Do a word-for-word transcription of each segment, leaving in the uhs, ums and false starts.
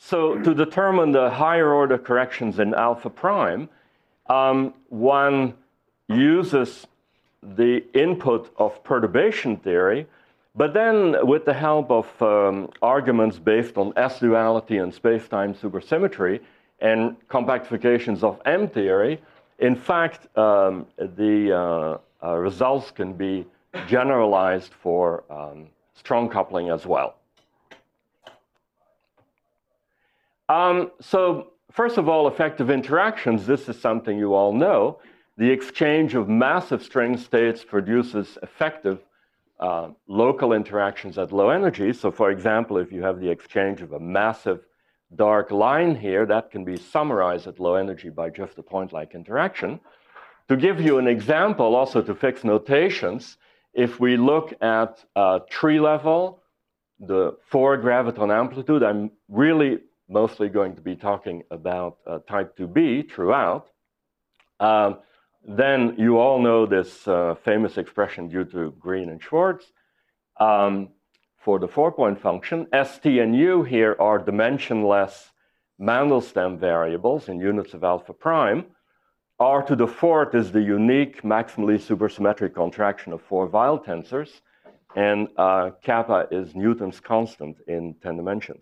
so to determine the higher order corrections in alpha prime, um, one uses the input of perturbation theory, but then with the help of um, arguments based on S-duality and space-time supersymmetry and compactifications of M theory, in fact, um, the uh, uh, results can be generalized for um, strong coupling as well. Um, so first of all, effective interactions, this is something you all know. The exchange of massive string states produces effective uh, local interactions at low energy. So for example, if you have the exchange of a massive dark line here, that can be summarized at low energy by just a point-like interaction. To give you an example, also to fix notations, if we look at uh, tree level, the four graviton amplitude, I'm really mostly going to be talking about uh, type two B throughout. Um, then you all know this uh, famous expression due to Green and Schwartz. Um, for the four-point function, S, T, and U here are dimensionless Mandelstam variables in units of alpha prime. R to the fourth is the unique maximally supersymmetric contraction of four Weyl tensors, and uh, kappa is Newton's constant in ten dimensions.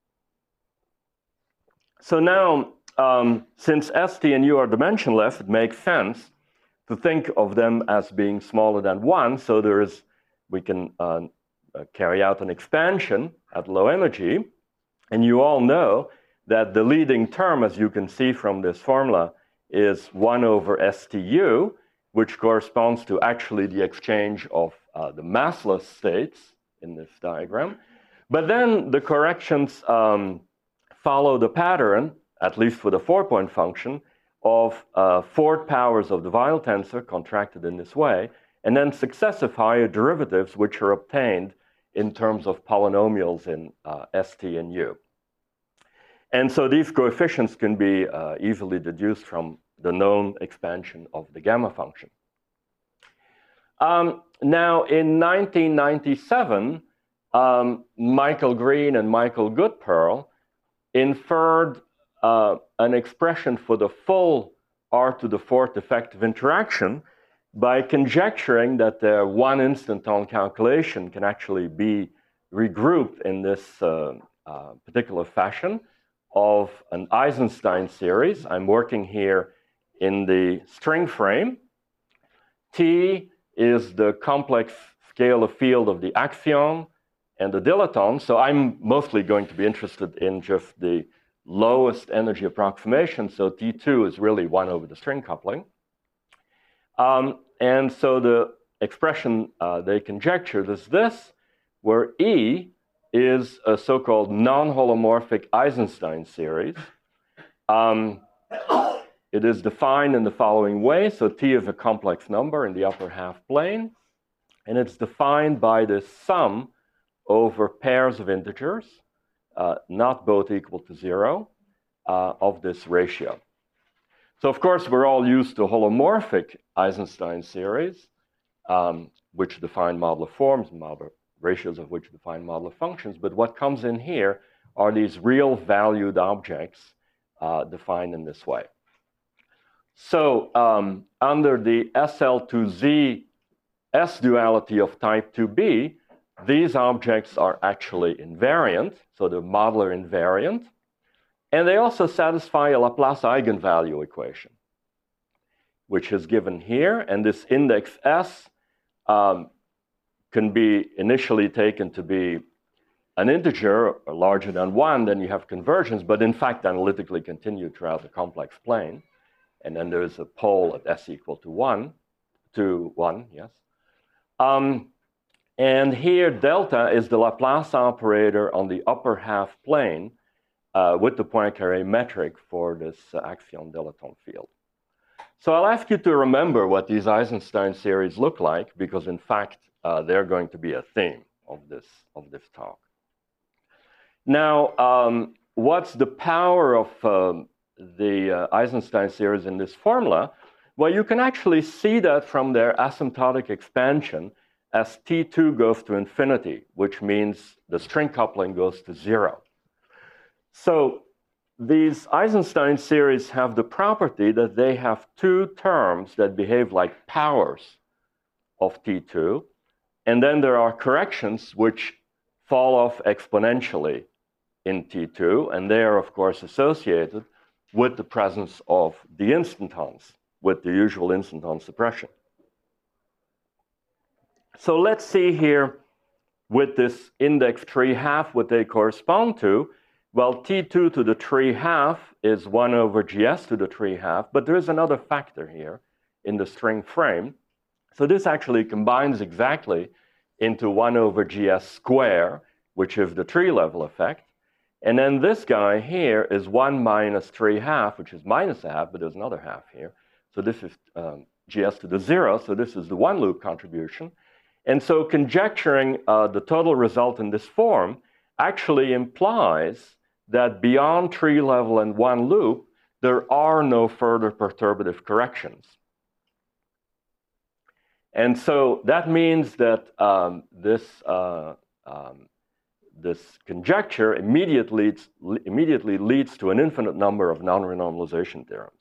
So now, um, since S, T, and U are dimensionless, it makes sense to think of them as being smaller than one. So there is, we can uh, uh, carry out an expansion at low energy. And you all know that the leading term, as you can see from this formula, is one over S T U, which corresponds to actually the exchange of uh, the massless states in this diagram. But then the corrections um, follow the pattern, at least for the four-point function, of uh, fourth powers of the Weyl tensor contracted in this way, and then successive higher derivatives which are obtained in terms of polynomials in uh, S, T, and U. And so these coefficients can be uh, easily deduced from the known expansion of the gamma function. Um, now, in nineteen ninety-seven, um, Michael Green and Michael Goodpearl inferred uh, an expression for the full R to the fourth effective interaction by conjecturing that the one instanton calculation can actually be regrouped in this uh, uh, particular fashion of an Eisenstein series. I'm working here in the string frame. T is the complex scalar field of the axion and the dilaton. So I'm mostly going to be interested in just the lowest energy approximation. So T two is really one over the string coupling. Um, and so the expression uh, they conjectured is this, where E is a so-called non-holomorphic Eisenstein series. Um, it is defined in the following way. So T is a complex number in the upper half plane, and it's defined by this sum over pairs of integers, uh, not both equal to zero, uh, of this ratio. So of course, we're all used to holomorphic Eisenstein series, um, which define modular forms, modular ratios of which define modular functions. But what comes in here are these real valued objects uh, defined in this way. So um, under the S L two Z S duality of type two B, these objects are actually invariant, so they're modular invariant. And they also satisfy a Laplace eigenvalue equation, which is given here. And this index S um, can be initially taken to be an integer or larger than one, then you have convergence, but in fact analytically continue throughout the complex plane. And then there's a pole at S equal to one, to one, yes. Um, and here delta is the Laplace operator on the upper half plane uh, with the Poincaré metric for this uh, axion dilaton field. So I'll ask you to remember what these Eisenstein series look like, because in fact, uh, they're going to be a theme of this, of this talk. Now, um, what's the power of um, the uh, Eisenstein series in this formula? Well, you can actually see that from their asymptotic expansion as T two goes to infinity, which means the string coupling goes to zero. So these Eisenstein series have the property that they have two terms that behave like powers of T two, and then there are corrections which fall off exponentially in T two, and they are, of course, associated with the presence of the instantons, with the usual instanton suppression. So let's see here with this index tree half what they correspond to. Well, T two to the tree half is one over G S to the tree half, but there is another factor here in the string frame. So this actually combines exactly into one over G S square, which is the tree level effect. And then this guy here is one minus tree half, which is minus a half, but there's another half here. So this is um, G S to the zero, so this is the one loop contribution. And so conjecturing uh, the total result in this form actually implies that beyond tree level and one loop, there are no further perturbative corrections. And so that means that um, this, uh, um, this conjecture immediately leads, immediately leads to an infinite number of non-renormalization theorems.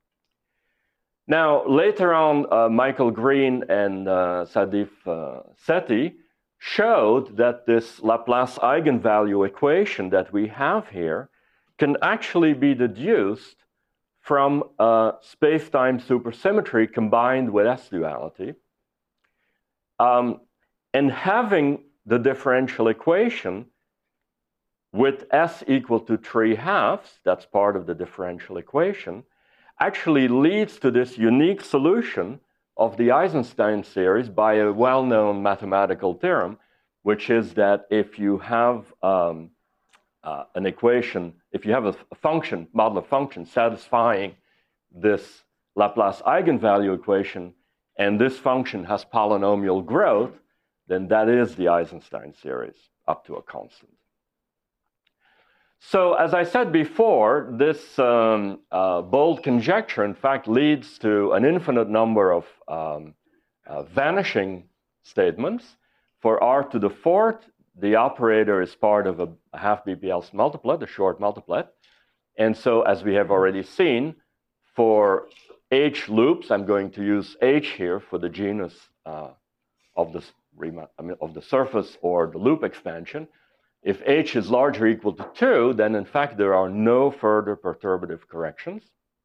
Now, later on, uh, Michael Green and uh, Sadif uh, Sethi showed that this Laplace eigenvalue equation that we have here can actually be deduced from uh, space-time supersymmetry combined with S-duality. Um, and having the differential equation with S equal to three halves, that's part of the differential equation, actually leads to this unique solution of the Eisenstein series by a well-known mathematical theorem, which is that if you have um, uh, an equation, if you have a, a function, modular function satisfying this Laplace eigenvalue equation, and this function has polynomial growth, then that is the Eisenstein series up to a constant. So as I said before, this um, uh, bold conjecture, in fact, leads to an infinite number of um, uh, vanishing statements. For r to the fourth, the operator is part of a, a half B P L multiplet, a short multiplet. And so as we have already seen, for H loops, I'm going to use H here for the genus uh, of, the, I mean, of the surface or the loop expansion. If H is larger or equal to two, then in fact there are no further perturbative corrections.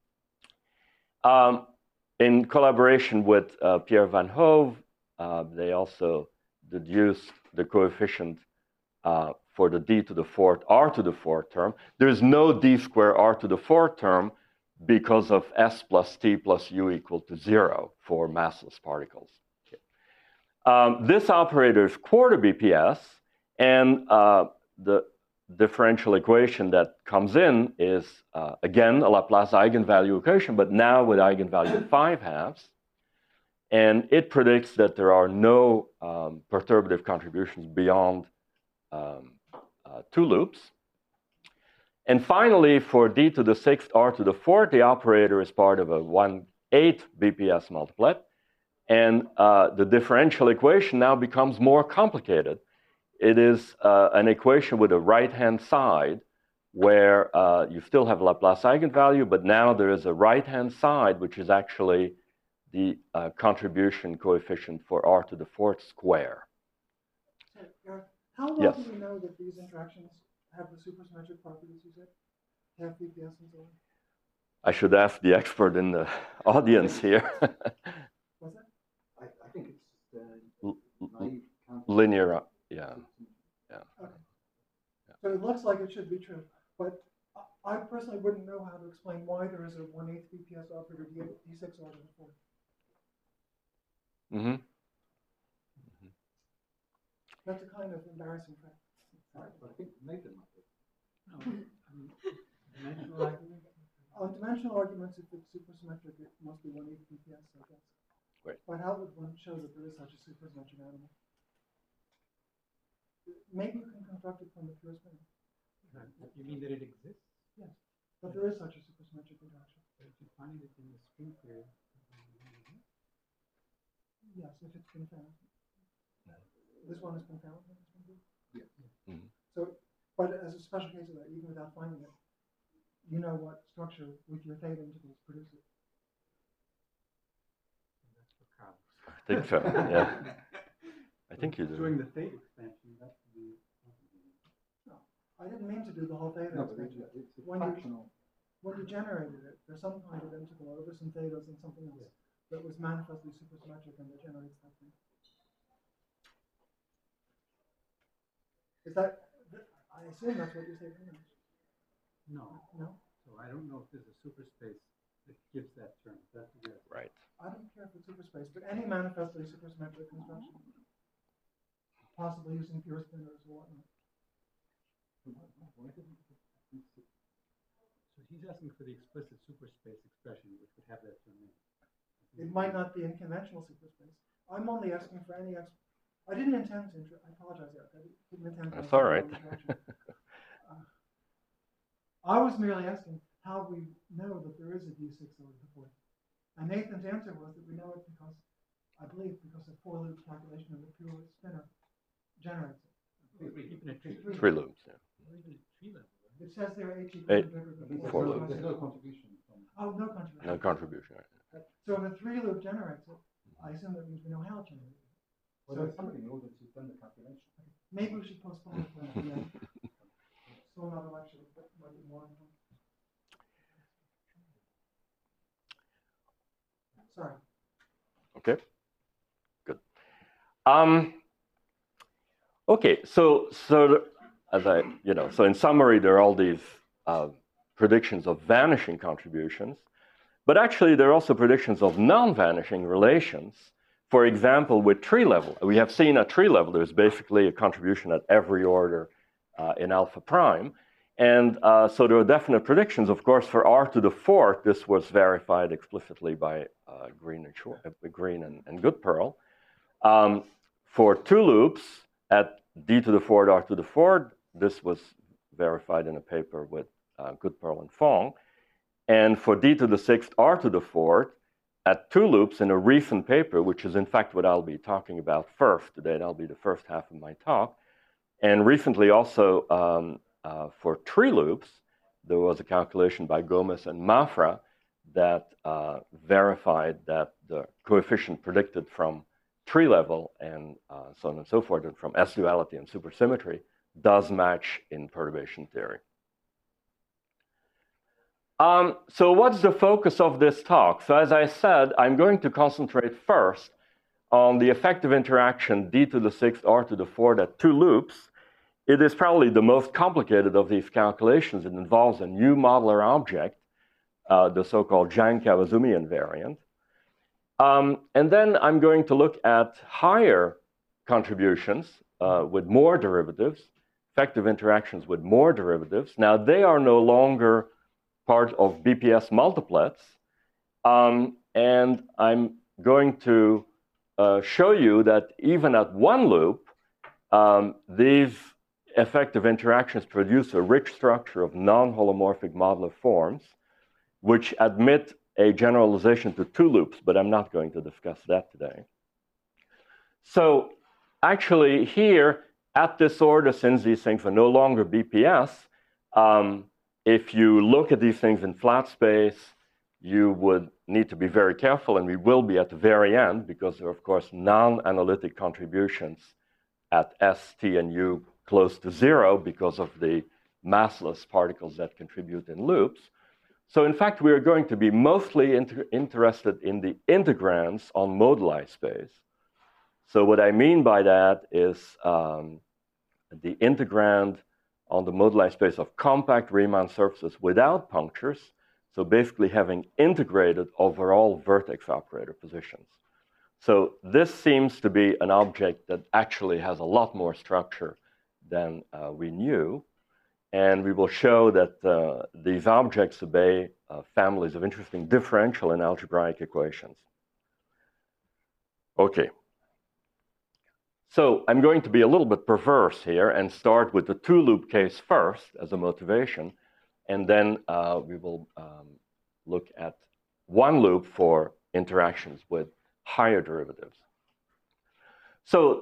Um, in collaboration with uh, Pierre Van Hove, uh, they also deduced the coefficient uh, for the d to the fourth r to the fourth term. There is no d square r to the fourth term because of s plus t plus u equal to zero for massless particles. Okay. Um, this operator is quarter B P S. And uh, the differential equation that comes in is, uh, again, a Laplace eigenvalue equation, but now with eigenvalue five halves. And it predicts that there are no um, perturbative contributions beyond um, uh, two loops. And finally, for d to the sixth, r to the fourth, the operator is part of a one eighth B P S multiplet. And uh, the differential equation now becomes more complicated. It is uh, an equation with a right-hand side where uh, you still have Laplace eigenvalue, but now there is a right-hand side, which is actually the uh, contribution coefficient for r to the fourth square. Uh, how well yes. do we know that these interactions have the supersymmetric properties you said? Have B P S and so on? I should ask the expert in the audience here. What's that? I, I think it's uh, naive. Linear. Yeah. Yeah. Okay. Yeah. So it looks like it should be true, but I personally wouldn't know how to explain why there is a one eighth B P S operator D six order before. Mm-hmm. Mm-hmm. That's a kind of embarrassing fact. Right, but I think Nathan might be. No. dimensional argument. On dimensional arguments, if it's supersymmetric, it must be one eighth B P S, I guess. Right. But how would one show that there is such a supersymmetric animal? Maybe you can construct it from the pure spin. You mean that it exists? Yes. But there is such a supersymmetric interaction. But if you find it in the string theory. Yes, if it's been found. This one has been found. Yeah. Mm-hmm. So But as a special case of that, even without finding it, you know what structure with your theta integrals produces. That's for Carl. I think so, yeah. I think you do. Doing the theta expansion, that's the. No, I didn't mean to do the whole theta No, but it's, expansion. it's a When you- fractional. When you generated it, there's some kind of integral over some thetas and something else that was manifestly supersymmetric and that generates that thing. Is that, I assume that's what you say. isn't it? No, No, so I don't know if there's a superspace that gives that term. That's a yes. Right. I don't care if it's superspace, but any manifestly supersymmetric construction, possibly using pure spinors or whatnot. So he's asking for the explicit superspace expression, which would have that term in. It might not be in conventional superspace. I'm only asking for any ex. I didn't intend to. Intro I apologize, Eric. I didn't intend to. That's all right. uh, I was merely asking how we know that there is a D six over the fourth. And Nathan's answer was that we know it because, I believe, because the four loop calculation of the pure spinor generates it. Even a tree, Three loops, yeah. or even a tree level, right? It says there H equals Eight. bigger than There's four. Four no, loops. there's no contribution from. Oh, no contribution. No contribution. Right. So if a three loop generates it, I assume that means we know how it generates it. Well, So there's something in order to done the calculation. maybe we should postpone it for the end. So another lecture, but might be more. Sorry. Okay, good. Um, okay, so so as I you know, so in summary, there are all these uh, predictions of vanishing contributions, but actually there are also predictions of non-vanishing relations. For example, with tree level, we have seen at tree level there's basically a contribution at every order uh, in alpha prime. And uh, so there are definite predictions. Of course, for R to the fourth, this was verified explicitly by uh, Green and, Shor uh, Green and, and Goodpearl. Um, for two loops at D to the fourth, R to the fourth, this was verified in a paper with uh, Goodpearl and Fong. And for D to the sixth, R to the fourth, at two loops in a recent paper, which is in fact what I'll be talking about first today. That'll be the first half of my talk. And recently also, um, Uh, for tree loops, there was a calculation by Gomez and Mafra that uh, verified that the coefficient predicted from tree level and uh, so on and so forth, and from S-duality and supersymmetry, does match in perturbation theory. Um, so what's the focus of this talk? So as I said, I'm going to concentrate first on the effective interaction D to the sixth, R to the fourth at two loops. It is probably the most complicated of these calculations. It involves a new modular object, uh, the so-called Jang-Kawazumi invariant. Um, and then I'm going to look at higher contributions uh, with more derivatives, effective interactions with more derivatives. Now, they are no longer part of B P S multiplets. Um, and I'm going to uh, show you that even at one loop, um, these effective interactions produce a rich structure of non-holomorphic modular forms, which admit a generalization to two loops, but I'm not going to discuss that today. So actually here, at this order, since these things are no longer B P S, um, if you look at these things in flat space, you would need to be very careful, and we will be at the very end, because there are, of course, non-analytic contributions at S, T, and U close to zero because of the massless particles that contribute in loops. So in fact, we are going to be mostly inter interested in the integrands on moduli space. So what I mean by that is um, the integrand on the moduli space of compact Riemann surfaces without punctures, so basically having integrated over all vertex operator positions. So this seems to be an object that actually has a lot more structure than uh, we knew. And we will show that uh, these objects obey uh, families of interesting differential and algebraic equations. Okay. So I'm going to be a little bit perverse here and start with the two-loop case first as a motivation, and then uh, we will um, look at one loop for interactions with higher derivatives. So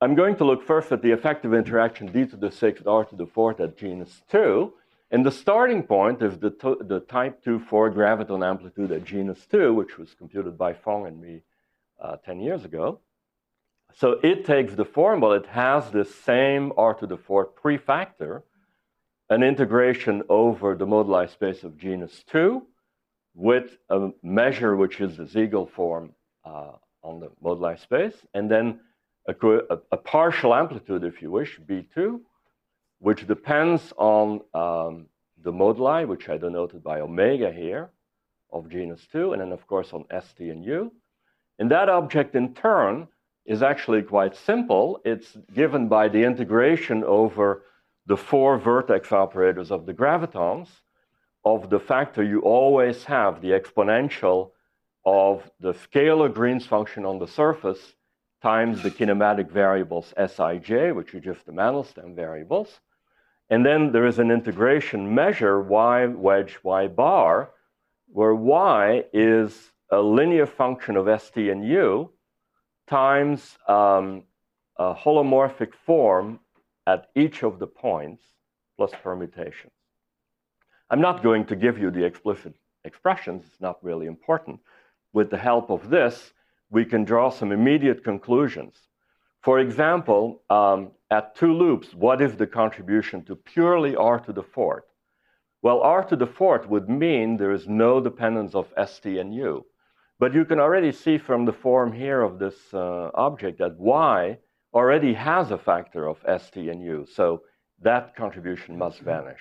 I'm going to look first at the effective interaction d to the sixth r to the fourth at genus two. And the starting point is the, the type two four graviton amplitude at genus two, which was computed by Fong and me uh, ten years ago. So it takes the form, well, it has this same r to the fourth prefactor, an integration over the moduli space of genus two with a measure which is the Siegel form uh, on the moduli space, and then a, a, a partial amplitude, if you wish, B two, which depends on um, the moduli, which I denoted by omega here, of genus two, and then, of course, on S, T, and U. And that object, in turn, is actually quite simple. It's given by the integration over the four vertex operators of the gravitons of the factor you always have, the exponential of the scalar Green's function on the surface times the kinematic variables Sij, which are just the Mandelstam variables. And then there is an integration measure, y wedge, y bar, where y is a linear function of St and U times um, a holomorphic form at each of the points plus permutations. I'm not going to give you the explicit expressions, it's not really important. With the help of this, we can draw some immediate conclusions. For example, um, at two loops, what is the contribution to purely r to the fourth? Well, r to the fourth would mean there is no dependence of St and U. But you can already see from the form here of this uh, object that y already has a factor of St and U, so that contribution must vanish.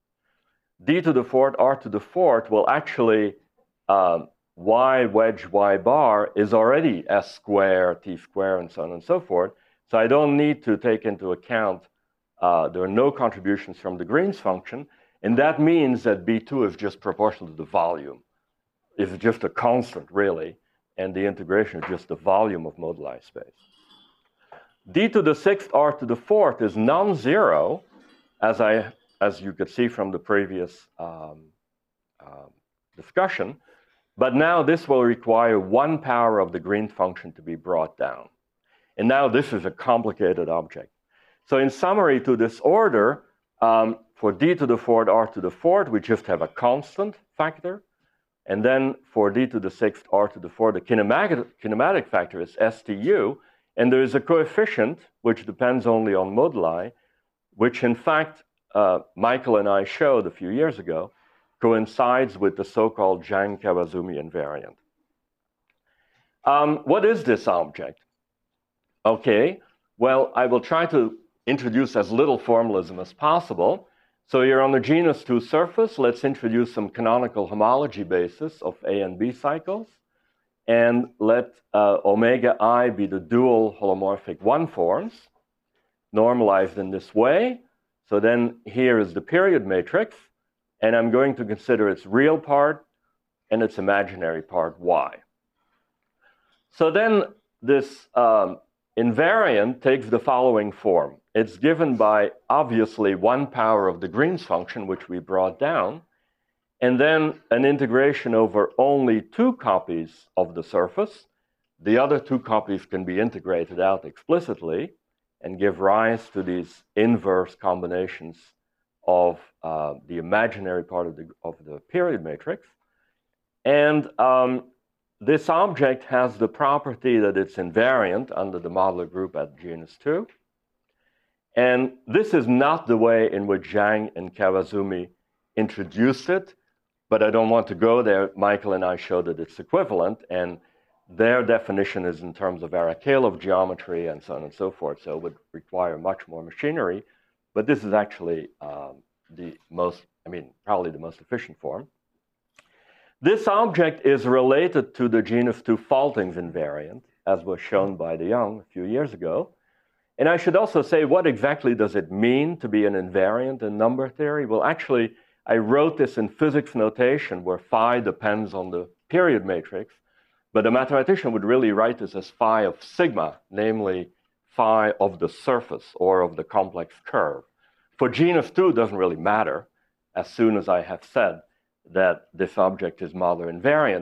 D to the fourth, r to the fourth, well, actually, um, y wedge, y bar is already s square, t square, and so on and so forth. So I don't need to take into account, uh, there are no contributions from the Green's function, and that means that B two is just proportional to the volume. It's just a constant, really, and the integration is just the volume of moduli space. D to the sixth, r to the fourth is non-zero, as I as you could see from the previous um, uh, discussion. But now this will require one power of the Green function to be brought down. And now this is a complicated object. So in summary to this order, um, for d to the fourth, r to the fourth, we just have a constant factor. And then for d to the sixth, r to the fourth, the kinematic, kinematic factor is S T U. And there is a coefficient, which depends only on moduli, which in fact, uh, Michael and I showed a few years ago, coincides with the so-called Zhang-Kawazumi invariant. Um, what is this object? Okay, well, I will try to introduce as little formalism as possible. So you're on the genus two surface. Let's introduce some canonical homology basis of A and B cycles. And let uh, omega I be the dual holomorphic one forms, normalized in this way. So then here is the period matrix. And I'm going to consider its real part and its imaginary part, y. So then this um, invariant takes the following form. It's given by, obviously, one power of the Green's function, which we brought down, and then an integration over only two copies of the surface. The other two copies can be integrated out explicitly and give rise to these inverse combinations of uh, the imaginary part of the, of the period matrix. And um, this object has the property that it's invariant under the modular group at genus two. And this is not the way in which Zhang and Kawazumi introduced it, but I don't want to go there. Michael and I showed that it's equivalent, and their definition is in terms of Arakelov geometry and so on and so forth, so it would require much more machinery. But this is actually um, the most, I mean, probably the most efficient form. This object is related to the genus two Faltings invariant, as was shown by de Jong a few years ago. And I should also say, what exactly does it mean to be an invariant in number theory? Well, actually, I wrote this in physics notation where phi depends on the period matrix, but a mathematician would really write this as phi of sigma, namely phi of the surface or of the complex curve. For genus two, it doesn't really matter, as soon as I have said that this object is modular invariant.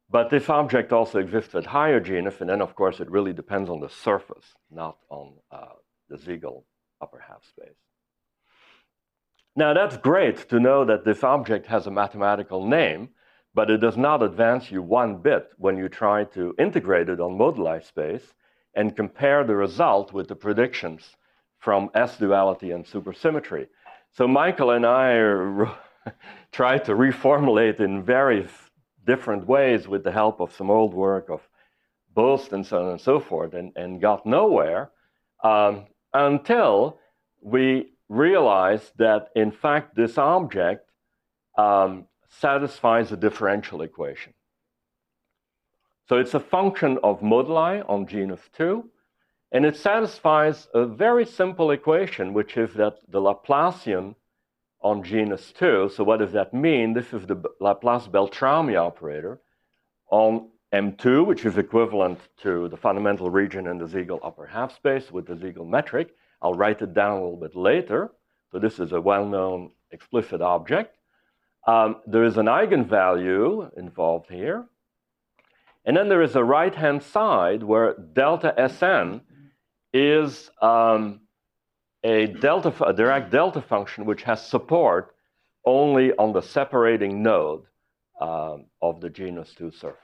But this object also exists at higher genus, and then, of course, it really depends on the surface, not on uh, the Siegel upper half space. Now, that's great to know that this object has a mathematical name, but it does not advance you one bit when you try to integrate it on moduli space and compare the result with the predictions from S-duality and supersymmetry. So Michael and I tried to reformulate in various different ways with the help of some old work of Bost and so on and so forth, and, and got nowhere um, until we realized that, in fact, this object um, satisfies a differential equation. So it's a function of moduli on genus two, and it satisfies a very simple equation, which is that the Laplacian on genus two, so what does that mean? This is the Laplace-Beltrami operator on M two, which is equivalent to the fundamental region in the Siegel upper half space with the Siegel metric. I'll write it down a little bit later. So this is a well-known explicit object. Um, there is an eigenvalue involved here. And then there is a right-hand side where delta Sn is um, a, delta, a Dirac delta function which has support only on the separating node um, of the genus two surface.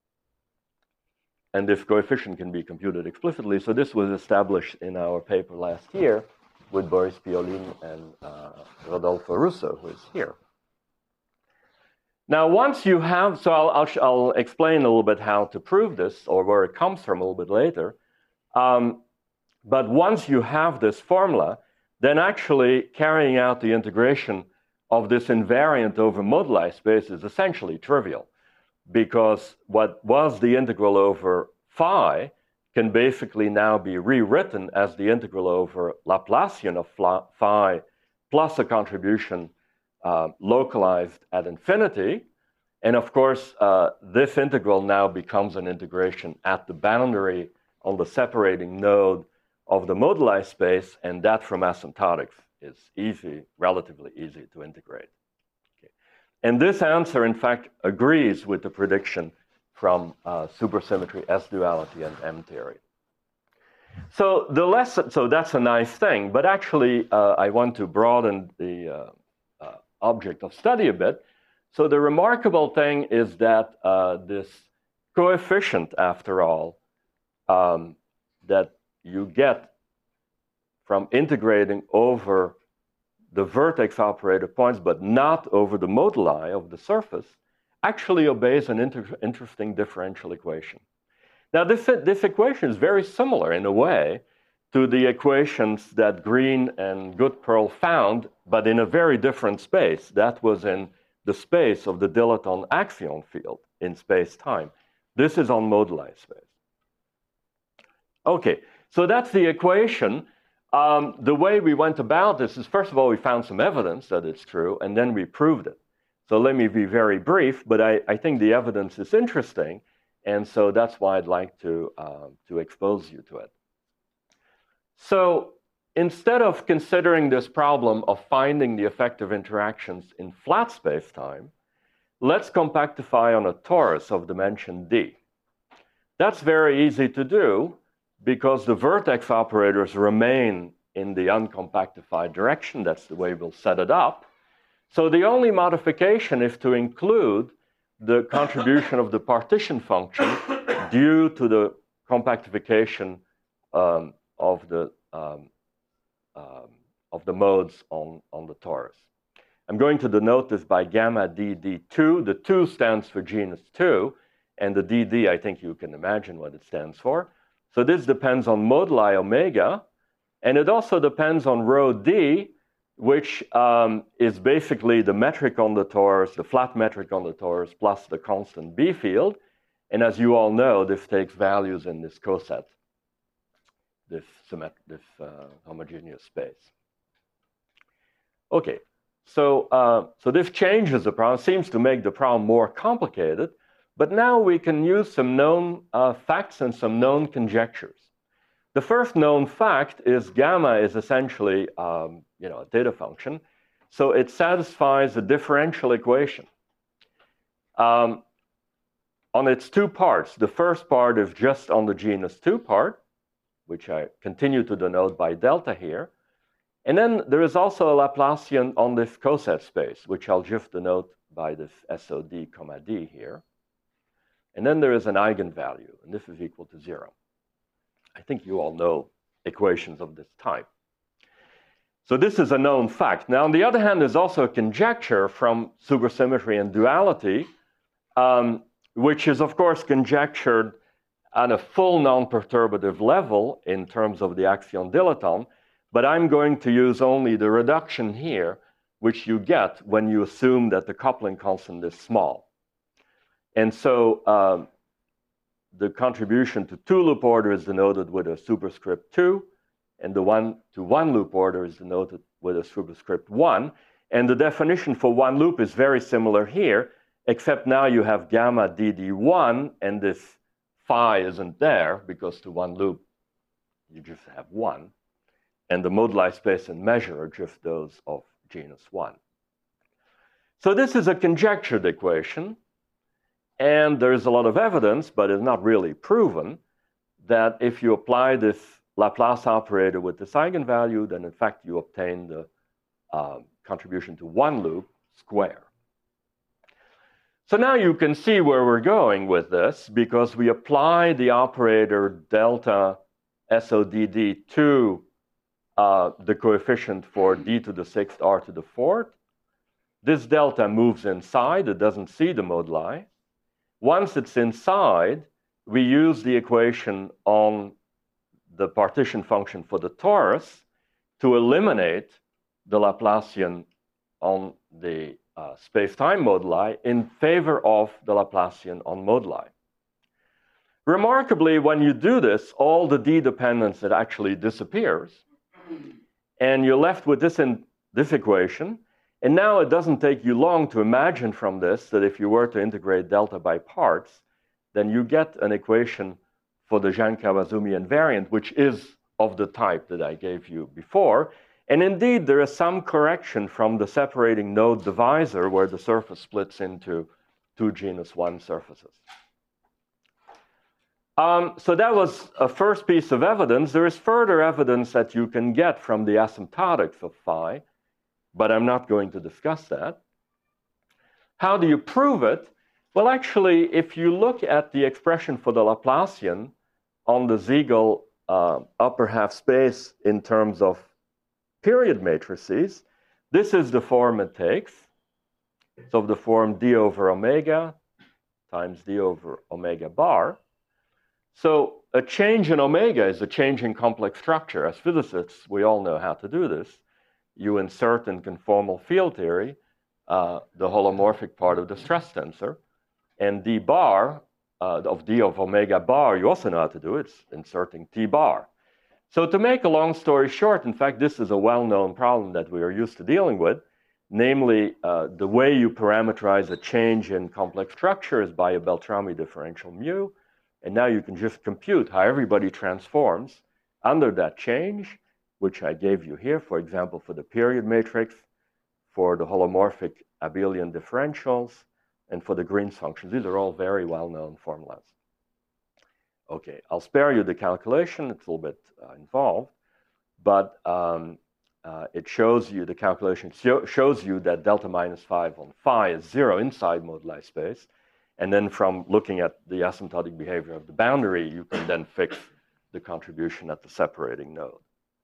And this coefficient can be computed explicitly. So this was established in our paper last year with Boris Piolin and uh, Rodolfo Russo, who is here. Now, once you have, so I'll, I'll, I'll explain a little bit how to prove this, or where it comes from a little bit later. Um, but once you have this formula, then actually carrying out the integration of this invariant over moduli space is essentially trivial, because what was the integral over phi can basically now be rewritten as the integral over Laplacian of phi plus a contribution uh, localized at infinity. And of course, uh, this integral now becomes an integration at the boundary on the separating node of the moduli space, and that from asymptotics is easy, relatively easy to integrate. Okay. And this answer, in fact, agrees with the prediction from uh, supersymmetry, S-duality, and M-theory. So the lesson, so that's a nice thing, but actually uh, I want to broaden the uh, uh, object of study a bit. So the remarkable thing is that uh, this coefficient, after all, um, that you get from integrating over the vertex operator points, but not over the moduli of the surface, actually obeys an inter interesting differential equation. Now, this, this equation is very similar in a way to the equations that Green and Goodpearl found, but in a very different space. That was in the space of the dilaton axion field in space-time. This is on moduli space. Okay, so that's the equation. Um, the way we went about this is, first of all, we found some evidence that it's true, and then we proved it. So let me be very brief, but I, I think the evidence is interesting, and so that's why I'd like to, uh, to expose you to it. So instead of considering this problem of finding the effective interactions in flat space-time, let's compactify on a torus of dimension d. That's very easy to do because the vertex operators remain in the uncompactified direction. That's the way we'll set it up. So the only modification is to include the contribution of the partition function due to the compactification um, of the um, um, of the modes on, on the torus. I'm going to denote this by gamma d d two. The two stands for genus two, and the dd, I think you can imagine what it stands for. So this depends on moduli omega, and it also depends on rho d, which um, is basically the metric on the torus, the flat metric on the torus, plus the constant B field. And as you all know, this takes values in this coset, this, this uh, homogeneous space. Okay, so, uh, so this changes the problem, seems to make the problem more complicated, but now we can use some known uh, facts and some known conjectures. The first known fact is gamma is essentially um, you know, a data function, so it satisfies a differential equation. Um, on its two parts. The first part is just on the genus two part, which I continue to denote by delta here. And then there is also a Laplacian on this coset space, which I'll just denote by this S O D comma D here. And then there is an eigenvalue, and this is equal to zero. I think you all know equations of this type. So this is a known fact. Now, on the other hand, there's also a conjecture from supersymmetry and duality, um, which is, of course, conjectured at a full non-perturbative level in terms of the axion dilaton, but I'm going to use only the reduction here, which you get when you assume that the coupling constant is small. And so um, the contribution to two-loop order is denoted with a superscript two, and the one to one loop order is denoted with a superscript one. And the definition for one loop is very similar here, except now you have gamma D D one, and this phi isn't there, because to one loop you just have one. And the moduli space and measure are just those of genus one. So this is a conjectured equation, and there's a lot of evidence, but it's not really proven, that if you apply this Laplace operator with this eigenvalue, then in fact you obtain the uh, contribution to one loop square. So now you can see where we're going with this, because we apply the operator delta S O D D to uh, the coefficient for d to the sixth r to the fourth. This delta moves inside, it doesn't see the moduli. Once it's inside, we use the equation on the partition function for the torus to eliminate the Laplacian on the uh, space-time moduli in favor of the Laplacian on moduli. Remarkably, when you do this, all the d dependence it actually disappears, and you're left with this in this equation. And now it doesn't take you long to imagine from this that if you were to integrate delta by parts, then you get an equation for the Jean-Kawazumi invariant, which is of the type that I gave you before. And indeed, there is some correction from the separating node divisor where the surface splits into two genus one surfaces. Um, so that was a first piece of evidence. There is further evidence that you can get from the asymptotics of phi, but I'm not going to discuss that. How do you prove it? Well, actually, if you look at the expression for the Laplacian on the Siegel uh, upper half space in terms of period matrices, this is the form it takes. So the form d over omega times d over omega bar. So a change in omega is a change in complex structure. As physicists, we all know how to do this. You insert in conformal field theory uh, the holomorphic part of the stress tensor. And d bar uh, of d of omega bar, you also know how to do it. It's inserting t bar. So to make a long story short, in fact, this is a well-known problem that we are used to dealing with. Namely, uh, the way you parameterize a change in complex structure is by a Beltrami differential mu. And now you can just compute how everybody transforms under that change, which I gave you here, for example, for the period matrix, for the holomorphic abelian differentials, and for the Green's functions. These are all very well-known formulas. Okay, I'll spare you the calculation. It's a little bit uh, involved, but um, uh, it shows you, the calculation show, shows you that delta minus five on phi is zero inside moduli space. And then from looking at the asymptotic behavior of the boundary, you can then fix the contribution at the separating node.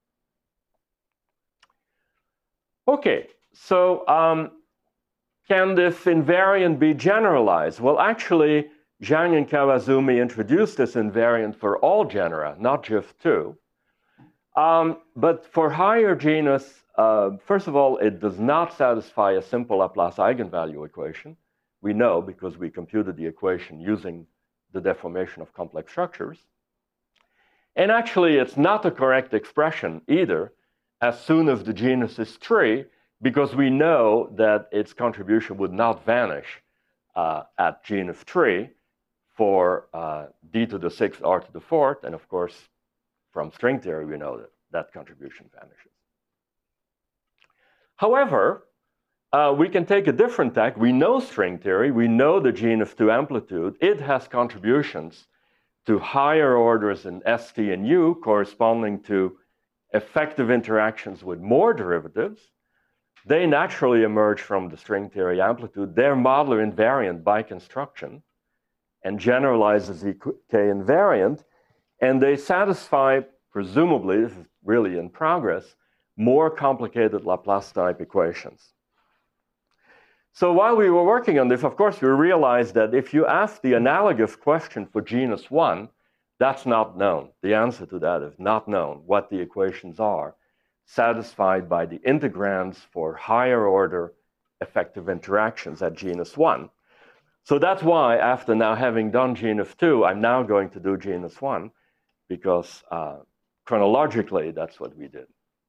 Okay, so um, can this invariant be generalized? Well, actually, Zhang and Kawazumi introduced this invariant for all genera, not just two. Um, but for higher genus, uh, first of all, it does not satisfy a simple Laplace eigenvalue equation. We know because we computed the equation using the deformation of complex structures. And actually, it's not a correct expression either as soon as the genus is three, because we know that its contribution would not vanish uh, at genus three for uh, d to the sixth r to the fourth. And of course, from string theory, we know that that contribution vanishes. However, uh, we can take a different tack. We know string theory. We know the genus two amplitude. It has contributions to higher orders in S, T, and U corresponding to effective interactions with more derivatives. They naturally emerge from the string theory amplitude. They're modular invariant by construction and generalizes the K invariant. And they satisfy, presumably, this is really in progress, more complicated Laplace type equations. So while we were working on this, of course, we realized that if you ask the analogous question for genus one, that's not known. The answer to that is not known, what the equations are satisfied by the integrands for higher order effective interactions at genus one. So that's why, after now having done genus two, I'm now going to do genus one, because uh, chronologically, that's what we did.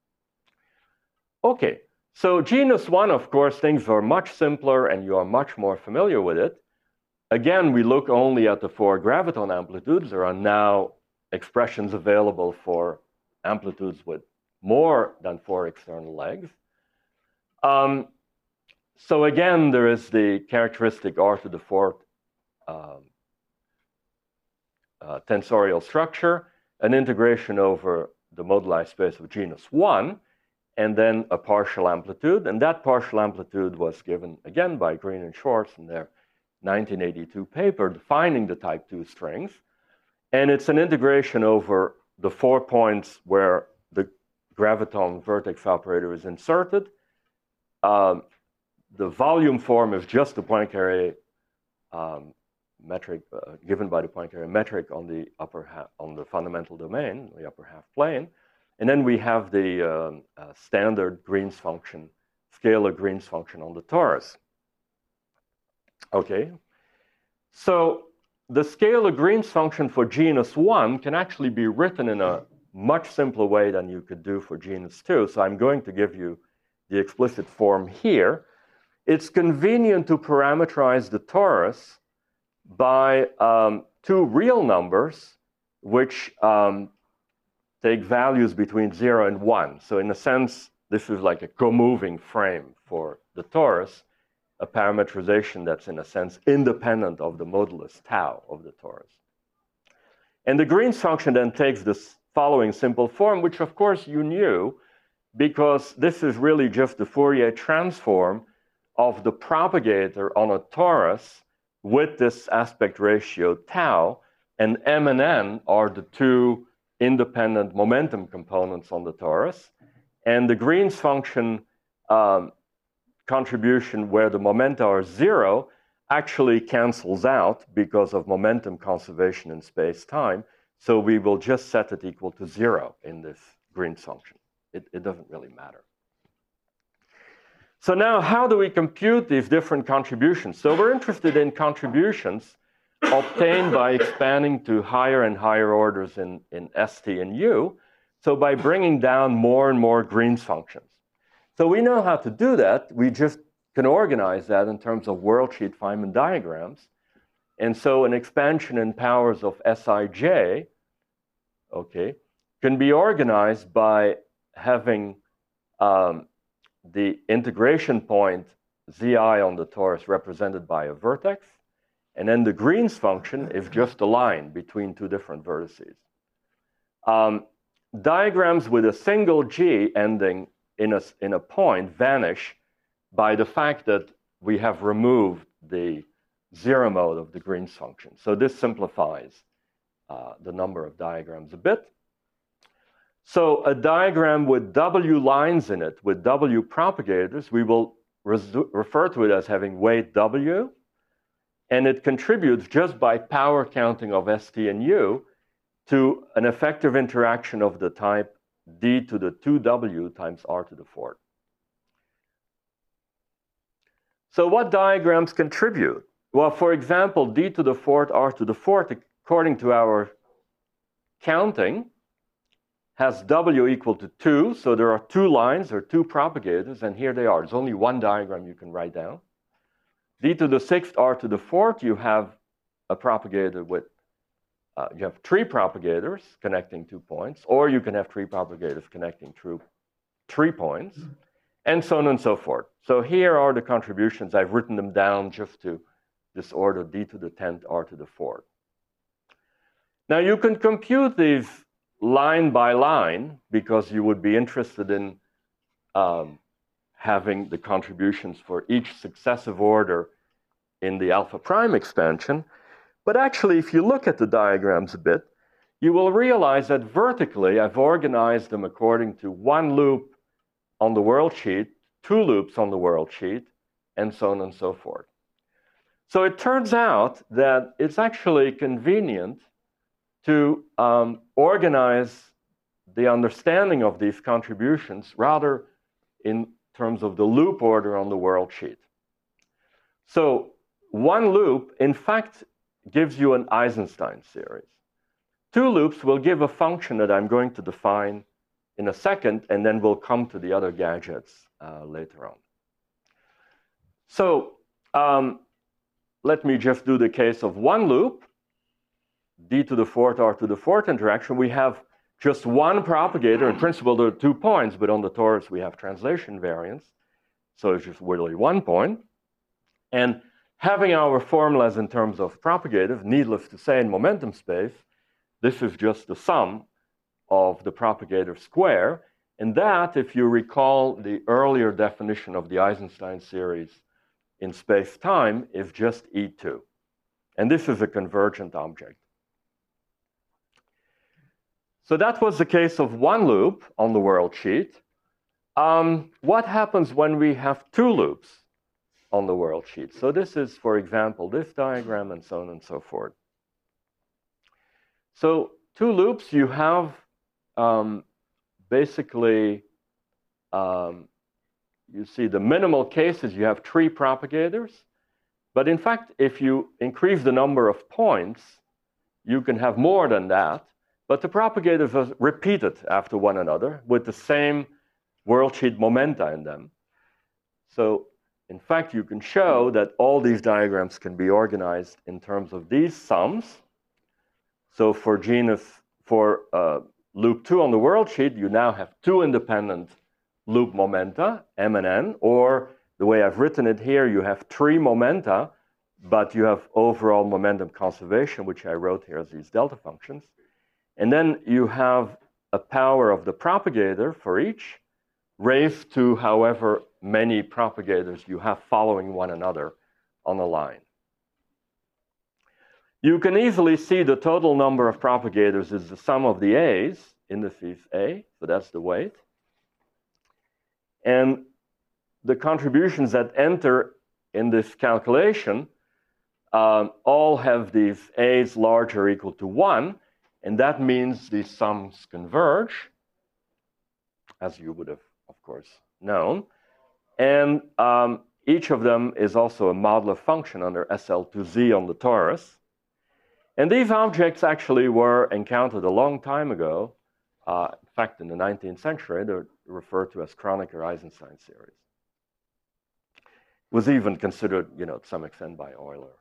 Okay, so genus one, of course, things are much simpler and you are much more familiar with it. Again, we look only at the four graviton amplitudes. There are now expressions available for amplitudes with more than four external legs. Um, so again, there is the characteristic R to the fourth um, uh, tensorial structure, an integration over the moduli space of genus one, and then a partial amplitude. And that partial amplitude was given, again, by Green and Schwarz in their nineteen eighty-two paper defining the type two strings. And it's an integration over the four points where the graviton vertex operator is inserted. Um, the volume form is just the Poincaré um, metric uh, given by the Poincaré metric on the upper half, on the fundamental domain, the upper half plane. And then we have the um, uh, standard Green's function, scalar Green's function on the torus. Okay, so the scalar Green's function for genus one can actually be written in a much simpler way than you could do for genus two. So I'm going to give you the explicit form here. It's convenient to parameterize the torus by um, two real numbers, which um, take values between zero and one. So in a sense, this is like a co-moving frame for the torus, a parameterization that's in a sense independent of the modulus tau of the torus. And the Green's function then takes this following simple form, which of course you knew, because this is really just the Fourier transform of the propagator on a torus with this aspect ratio tau, and M and N are the two independent momentum components on the torus. And the Green's function um, contribution where the momenta are zero actually cancels out because of momentum conservation in space-time. So we will just set it equal to zero in this Green's function. It, it doesn't really matter. So now how do we compute these different contributions? So we're interested in contributions obtained by expanding to higher and higher orders in, in S, T, and U. So by bringing down more and more Green's functions. So we know how to do that. We just can organize that in terms of worldsheet Feynman diagrams. And so an expansion in powers of Sij, okay, can be organized by having um, the integration point Zi on the torus represented by a vertex. And then the Green's function is just a line between two different vertices. Um, diagrams with a single G ending in a, in a point vanish by the fact that we have removed the zero mode of the Green's function. So this simplifies uh, the number of diagrams a bit. So a diagram with W lines in it, with W propagators, we will refer to it as having weight W. And it contributes just by power counting of S, T, and U to an effective interaction of the type d to the two W times R to the fourth. So what diagrams contribute? Well, for example, d to the fourth, R to the fourth, according to our counting, has W equal to two. So there are two lines or two propagators, and here they are. There's only one diagram you can write down. D to the sixth, R to the fourth, you have a propagator with, uh, you have three propagators connecting two points, or you can have three propagators connecting through three points. and so on and so forth. So here are the contributions. I've written them down just to disorder d to the tenth, r to the fourth. Now you can compute these line by line because you would be interested in um, having the contributions for each successive order in the alpha prime expansion. But actually, if you look at the diagrams a bit, you will realize that vertically, I've organized them according to one loop on the world sheet, two loops on the world sheet, and so on and so forth. So it turns out that it's actually convenient to um, organize the understanding of these contributions rather in terms of the loop order on the world sheet. So one loop, in fact, gives you an Eisenstein series. Two loops will give a function that I'm going to define in a second, and then we'll come to the other gadgets uh, later on. So um, let me just do the case of one loop, d to the fourth, r to the fourth interaction. We have just one propagator. In principle, there are two points, but on the torus, we have translation variance. So it's just really one point. And having our formulas in terms of propagative, needless to say, in momentum space, this is just the sum of the propagator square. And that, if you recall the earlier definition of the Eisenstein series in space-time, is just E two. And this is a convergent object. So that was the case of one loop on the world sheet. Um, what happens when we have two loops on the world sheet? So this is, for example, this diagram, and so on and so forth. So two loops, you have um, basically, um, you see the minimal cases, you have three propagators. But in fact, if you increase the number of points, you can have more than that. But the propagators are repeated after one another with the same world sheet momenta in them. So in fact, you can show that all these diagrams can be organized in terms of these sums. So for genus, for uh, loop two on the world sheet, you now have two independent loop momenta, m and n, or the way I've written it here, you have three momenta, but you have overall momentum conservation, which I wrote here as these delta functions. And then you have a power of the propagator for each, raised to however many propagators you have following one another on a line. You can easily see the total number of propagators is the sum of the A's, indices A, so that's the weight. And the contributions that enter in this calculation um, all have these A's larger or equal to one, and that means these sums converge, as you would have, of course, known. And um, each of them is also a modular function under S L two Z on the torus. And these objects actually were encountered a long time ago. Uh, in fact, in the nineteenth century, they're referred to as Kronecker-Eisenstein series. It was even considered, you know, to some extent by Euler.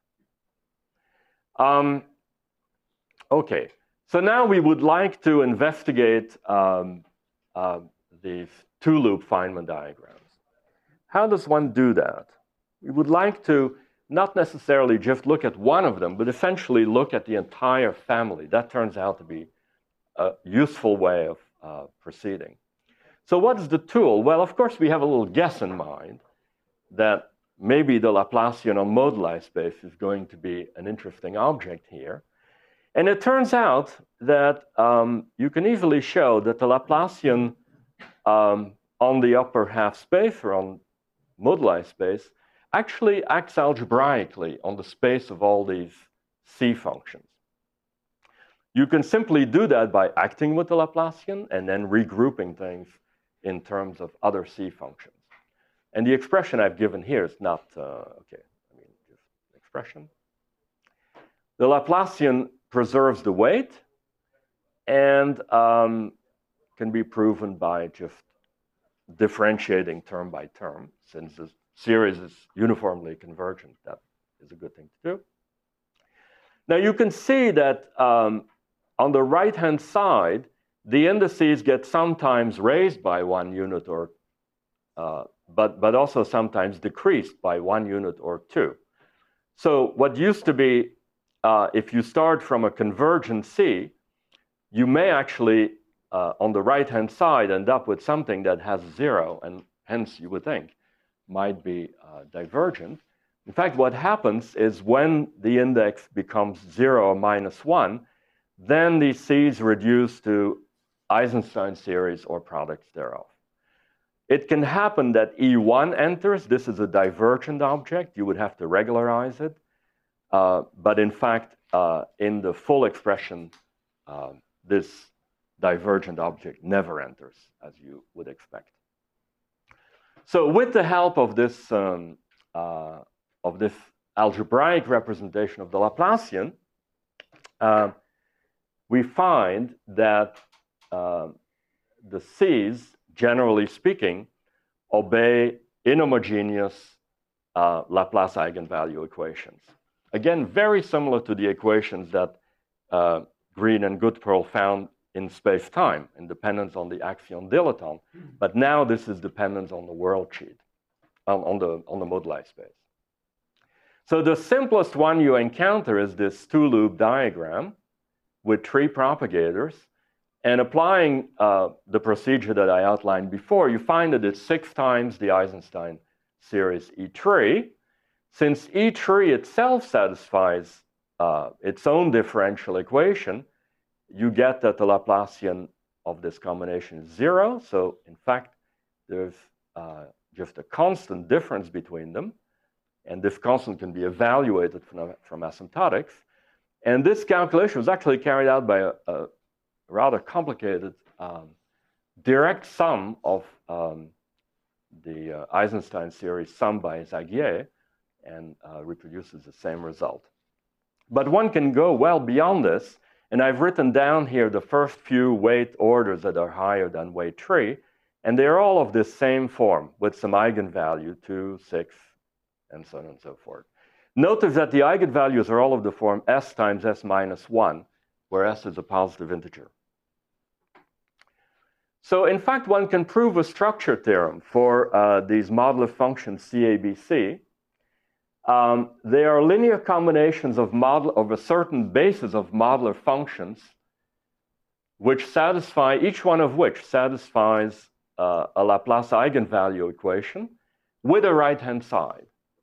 Um, okay, so now we would like to investigate um, uh, these two-loop Feynman diagrams. How does one do that? We would like to not necessarily just look at one of them, but essentially look at the entire family. That turns out to be a useful way of uh, proceeding. So what is the tool? Well, of course, we have a little guess in mind that maybe the Laplacian on moduli space is going to be an interesting object here. And it turns out that um, you can easily show that the Laplacian um, on the upper half space or on moduli space actually acts algebraically on the space of all these C functions. You can simply do that by acting with the Laplacian and then regrouping things in terms of other C functions. And the expression I've given here is not, uh, okay, I mean, just an expression. The Laplacian preserves the weight and um, can be proven by just differentiating term by term. Since the series is uniformly convergent, that is a good thing to do. Now you can see that um, on the right-hand side, the indices get sometimes raised by one unit or uh, but, but also sometimes decreased by one unit or two. So what used to be, uh, if you start from a convergent C, you may actually, uh, on the right-hand side, end up with something that has zero, and hence you would think might be uh, divergent. In fact, what happens is when the index becomes zero or minus one, then these C's reduce to Eisenstein series or products thereof. It can happen that E one enters. This is a divergent object. You would have to regularize it. Uh, but in fact, uh, in the full expression, uh, this divergent object never enters, as you would expect. So with the help of this, um, uh, of this algebraic representation of the Laplacian, uh, we find that uh, the C's, generally speaking, obey inhomogeneous uh, Laplace eigenvalue equations. Again, very similar to the equations that uh, Green and Goodpearl found in space-time, in dependence on the axion dilaton. But now this is dependence on the world sheet, um, on, the, on the moduli space. So the simplest one you encounter is this two-loop diagram with three propagators. And applying uh, the procedure that I outlined before, you find that it's six times the Eisenstein series E three. Since E three itself satisfies uh, its own differential equation, you get that the Laplacian of this combination is zero. So in fact, there's uh, just a constant difference between them. And this constant can be evaluated from, from asymptotics. And this calculation was actually carried out by a, a rather complicated um, direct sum of um, the uh, Eisenstein series summed by Zagier, and uh, reproduces the same result. But one can go well beyond this, and I've written down here the first few weight orders that are higher than weight three, and they're all of this same form with some eigenvalue, two, six, and so on and so forth. Notice that the eigenvalues are all of the form s times s minus one, where s is a positive integer. So in fact, one can prove a structure theorem for uh, these modular functions C A B C. Um, they are linear combinations of, model, of a certain basis of modular functions which satisfy, each one of which satisfies uh, a Laplace eigenvalue equation with a right-hand side.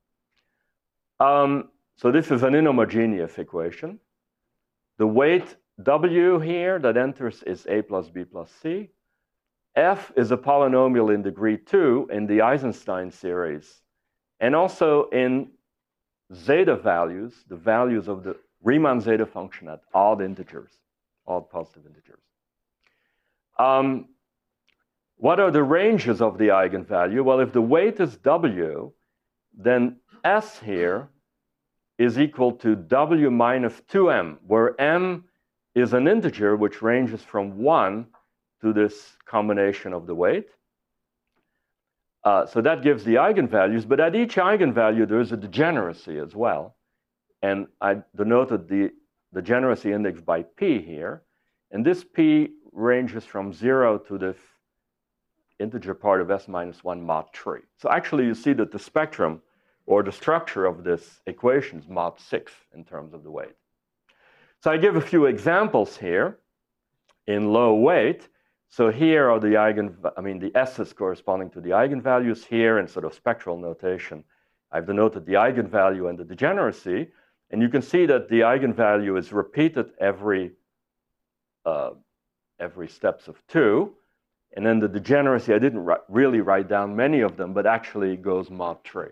Um, so this is an inhomogeneous equation. The weight W here that enters is A plus B plus C. F is a polynomial in degree two in the Eisenstein series, and also in zeta values, the values of the Riemann zeta function at odd integers, odd positive integers. Um, what are the ranges of the eigenvalue? Well, if the weight is W, then S here is equal to W minus two M, where M is an integer which ranges from one to this combination of the weight. Uh, so that gives the eigenvalues, but at each eigenvalue there is a degeneracy as well. And I denoted the degeneracy index by P here. And this P ranges from zero to this integer part of S minus one mod three. So actually you see that the spectrum or the structure of this equation is mod six in terms of the weight. So I give a few examples here in low weight. So here are the eigen, I mean the S's corresponding to the eigenvalues here in sort of spectral notation. I've denoted the eigenvalue and the degeneracy, and you can see that the eigenvalue is repeated every uh, every steps of two, and then the degeneracy, I didn't ri- really write down many of them, but actually goes mod three.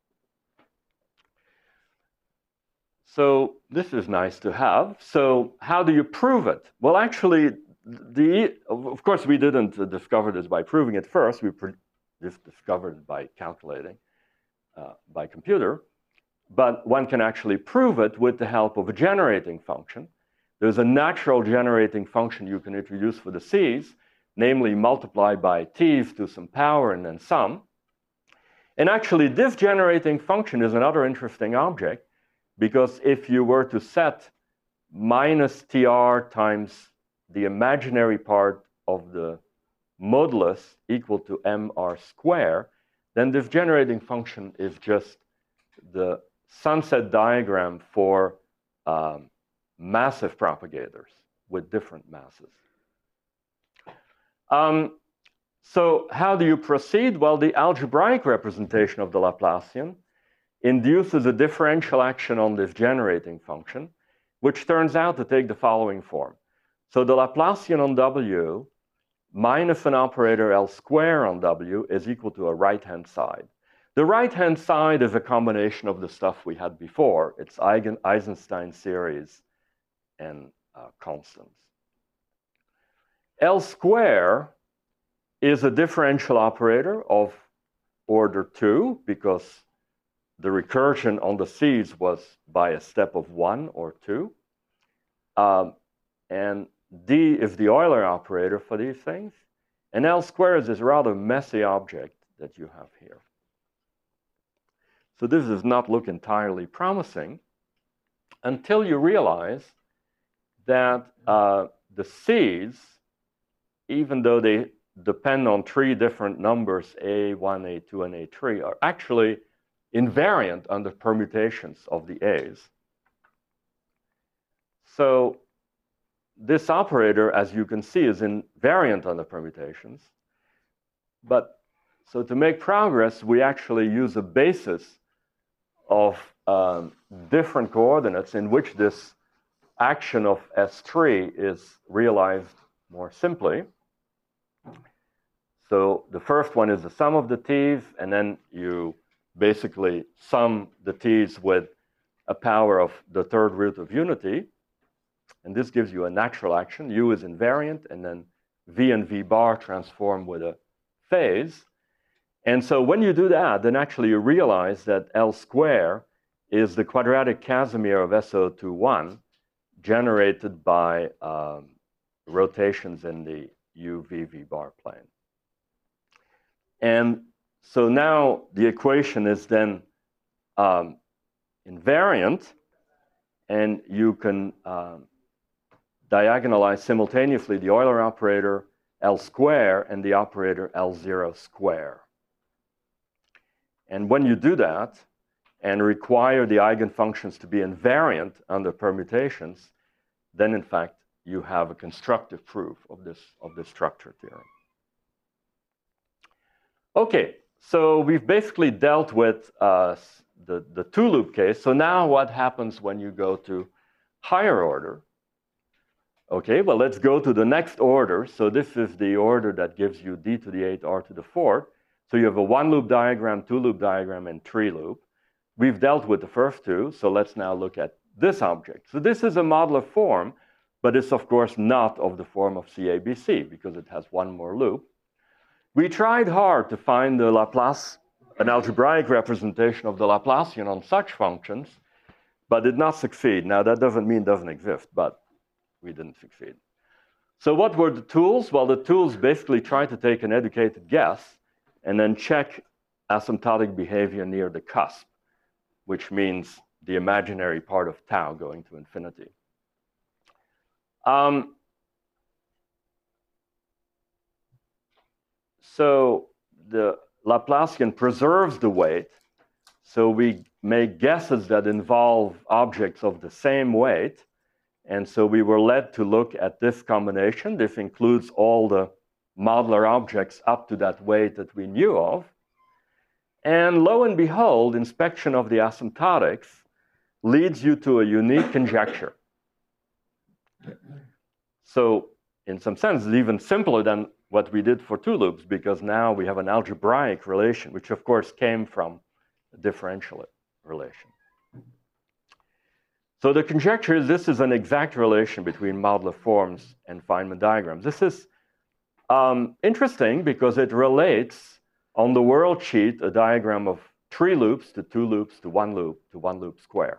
So this is nice to have. So how do you prove it? Well, actually, the, of course, we didn't uh, discover this by proving it first. We just discovered it by calculating uh, by computer. But one can actually prove it with the help of a generating function. There's a natural generating function you can introduce for the C's, namely multiply by T's to some power and then sum. And actually, this generating function is another interesting object, because if you were to set minus T R times the imaginary part of the modulus equal to M R square, then this generating function is just the sunset diagram for um, massive propagators with different masses. Um, so how do you proceed? Well, the algebraic representation of the Laplacian induces a differential action on this generating function, which turns out to take the following form. So the Laplacian on W minus an operator L square on W is equal to a right-hand side. The right-hand side is a combination of the stuff we had before. It's Eigen, Eisenstein series and uh, constants. L square is a differential operator of order two because the recursion on the C's was by a step of one or two. Um, and D is the Euler operator for these things. And L squared is this rather messy object that you have here. So this does not look entirely promising until you realize that uh, the C's, even though they depend on three different numbers, A one, A two, and A three, are actually invariant under permutations of the A's. So this operator, as you can see, is invariant under permutations. But so to make progress, we actually use a basis of um, different coordinates in which this action of S three is realized more simply. So the first one is the sum of the T's, and then you basically sum the T's with a power of the third root of unity. And this gives you a natural action. U is invariant, and then V and V bar transform with a phase. And so when you do that, then actually you realize that L squared is the quadratic Casimir of S zero two one generated by um, rotations in the U V V bar plane. And so now the equation is then um, invariant, and you can um, diagonalize simultaneously the Euler operator L square and the operator L zero square. And when you do that and require the eigenfunctions to be invariant under permutations, then in fact you have a constructive proof of this, of this structure theorem. Okay, so we've basically dealt with uh, the, the two-loop case. So now what happens when you go to higher order? Okay, well, let's go to the next order. So this is the order that gives you d to the eighth r to the fourth. So you have a one-loop diagram, two-loop diagram, and three-loop. We've dealt with the first two, so let's now look at this object. So this is a modular form, but it's, of course, not of the form of C A B C because it has one more loop. We tried hard to find the Laplace, an algebraic representation of the Laplacian on such functions, but did not succeed. Now, that doesn't mean it doesn't exist, but we didn't succeed. So what were the tools? Well, the tools basically try to take an educated guess and then check asymptotic behavior near the cusp, which means the imaginary part of tau going to infinity. Um, so the Laplacian preserves the weight, so we make guesses that involve objects of the same weight. And so we were led to look at this combination. This includes all the modular objects up to that weight that we knew of. And lo and behold, inspection of the asymptotics leads you to a unique conjecture. So in some sense, it's even simpler than what we did for two loops, because now we have an algebraic relation, which of course came from a differential relation. So the conjecture is this is an exact relation between modular forms and Feynman diagrams. This is um, interesting because it relates on the world sheet a diagram of three loops to two loops to one loop to one loop square.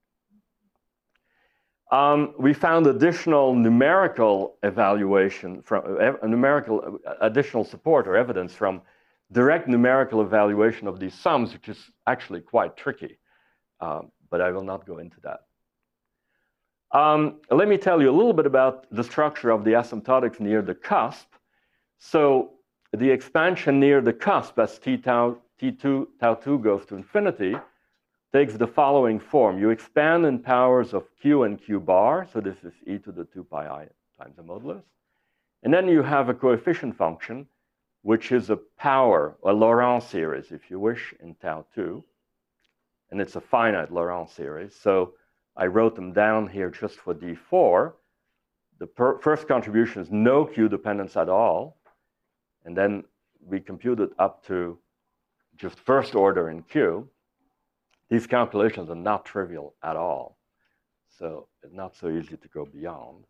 Um, we found additional numerical evaluation from uh, numerical uh, additional support or evidence from direct numerical evaluation of these sums, which is actually quite tricky, um, but I will not go into that. Um, let me tell you a little bit about the structure of the asymptotics near the cusp. So the expansion near the cusp as t tau T two, tau two goes to infinity, takes the following form. You expand in powers of q and q bar, so this is e to the two pi I times the modulus. And then you have a coefficient function, which is a power, a Laurent series, if you wish, in tau two. And it's a finite Laurent series. So I wrote them down here just for D four. The per first contribution is no q dependence at all. And then we computed up to just first order in q. These calculations are not trivial at all. So it's not so easy to go beyond.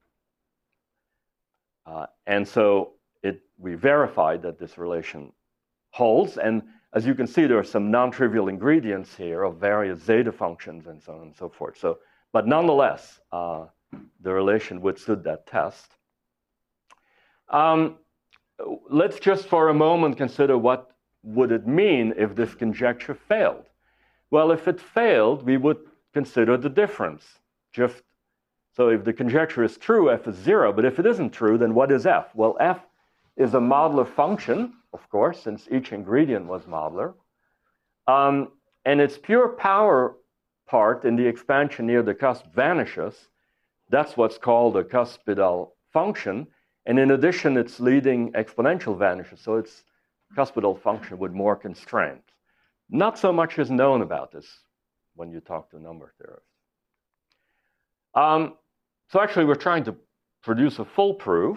Uh, and so it, we verified that this relation holds. And as you can see, there are some non-trivial ingredients here of various zeta functions and so on and so forth. So, but nonetheless, uh, the relation withstood that test. Um, let's just for a moment consider what would it mean if this conjecture failed. Well, if it failed, we would consider the difference. Just so if the conjecture is true, f is zero. But if it isn't true, then what is f? Well, f is a modular function, of course, since each ingredient was modular. Um, and its pure power part in the expansion near the cusp vanishes. That's what's called a cuspidal function. And in addition, its leading exponential vanishes. So it's cuspidal function with more constraints. Not so much is known about this when you talk to number theorists. Um, so actually, we're trying to produce a full proof.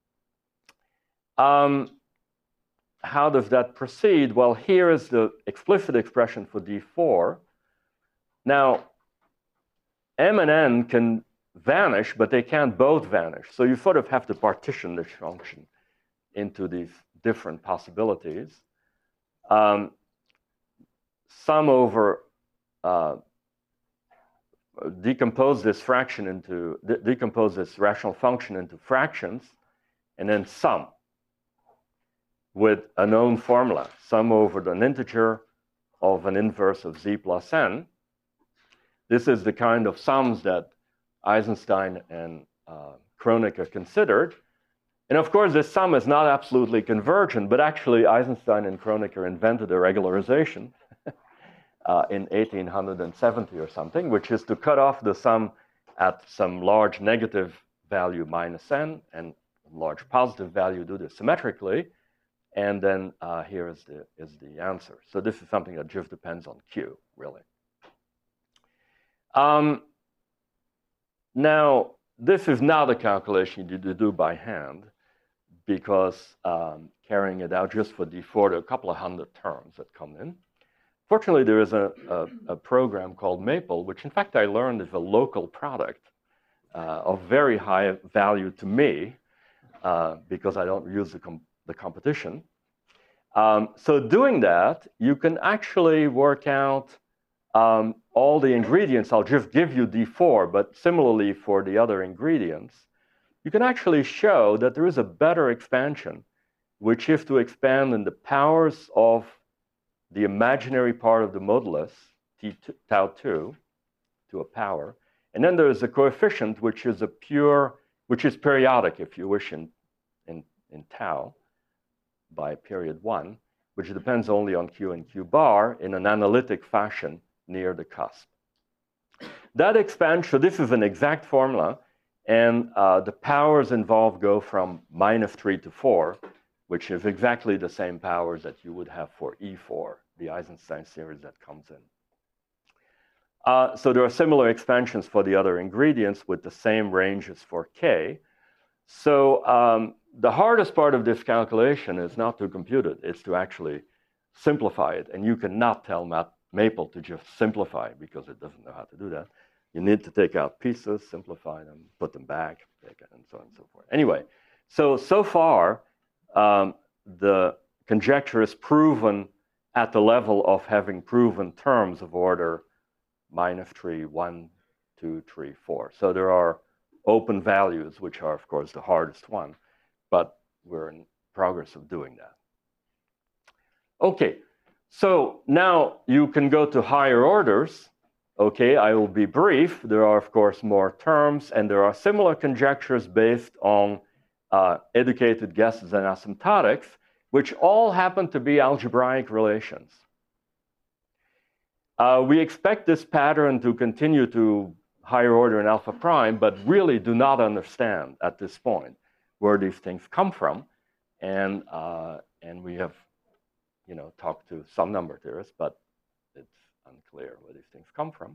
Um, how does that proceed? Well, here is the explicit expression for D four. Now, m and n can vanish, but they can't both vanish. So you sort of have to partition this function into these different possibilities. Um, sum over, uh, decompose this fraction into, de decompose this rational function into fractions, and then sum with a known formula, sum over an integer of an inverse of z plus n. This is the kind of sums that Eisenstein and uh, Kronecker considered. And of course, this sum is not absolutely convergent, but actually Eisenstein and Kronecker invented a regularization uh, in eighteen seventy or something, which is to cut off the sum at some large negative value minus n and large positive value, do this symmetrically. And then uh, here is the, is the answer. So this is something that just depends on Q, really. Um, now, this is not a calculation you do by hand, because um, carrying it out just for D four, there are a couple of hundred terms that come in. Fortunately, there is a, a, a program called Maple, which in fact I learned is a local product uh, of very high value to me, uh, because I don't use the, com the competition. Um, so doing that, you can actually work out um, all the ingredients. I'll just give you D four, but similarly for the other ingredients, you can actually show that there is a better expansion, which is to expand in the powers of the imaginary part of the modulus, T two, tau two, to a power. And then there's a coefficient, which is a pure, which is periodic, if you wish, in, in, in tau by period one, which depends only on Q and Q bar in an analytic fashion near the cusp. That expansion, so this is an exact formula, and uh, the powers involved go from minus three to four, which is exactly the same powers that you would have for E four, the Eisenstein series that comes in. Uh, so there are similar expansions for the other ingredients with the same ranges for K. So um, the hardest part of this calculation is not to compute it, it's to actually simplify it. And you cannot tell Maple to just simplify it because it doesn't know how to do that. You need to take out pieces, simplify them, put them back, and so on and so forth. Anyway, so, so far, um, the conjecture is proven at the level of having proven terms of order minus three, one, two, three, four. So there are open values, which are, of course, the hardest one, but we're in progress of doing that. Okay, so now you can go to higher orders. Okay, I will be brief. There are, of course, more terms, and there are similar conjectures based on uh, educated guesses and asymptotics, which all happen to be algebraic relations. Uh, we expect this pattern to continue to higher order in alpha prime, but really do not understand at this point where these things come from. And, uh, and we have, you know, talked to some number theorists, but it's unclear where these things come from.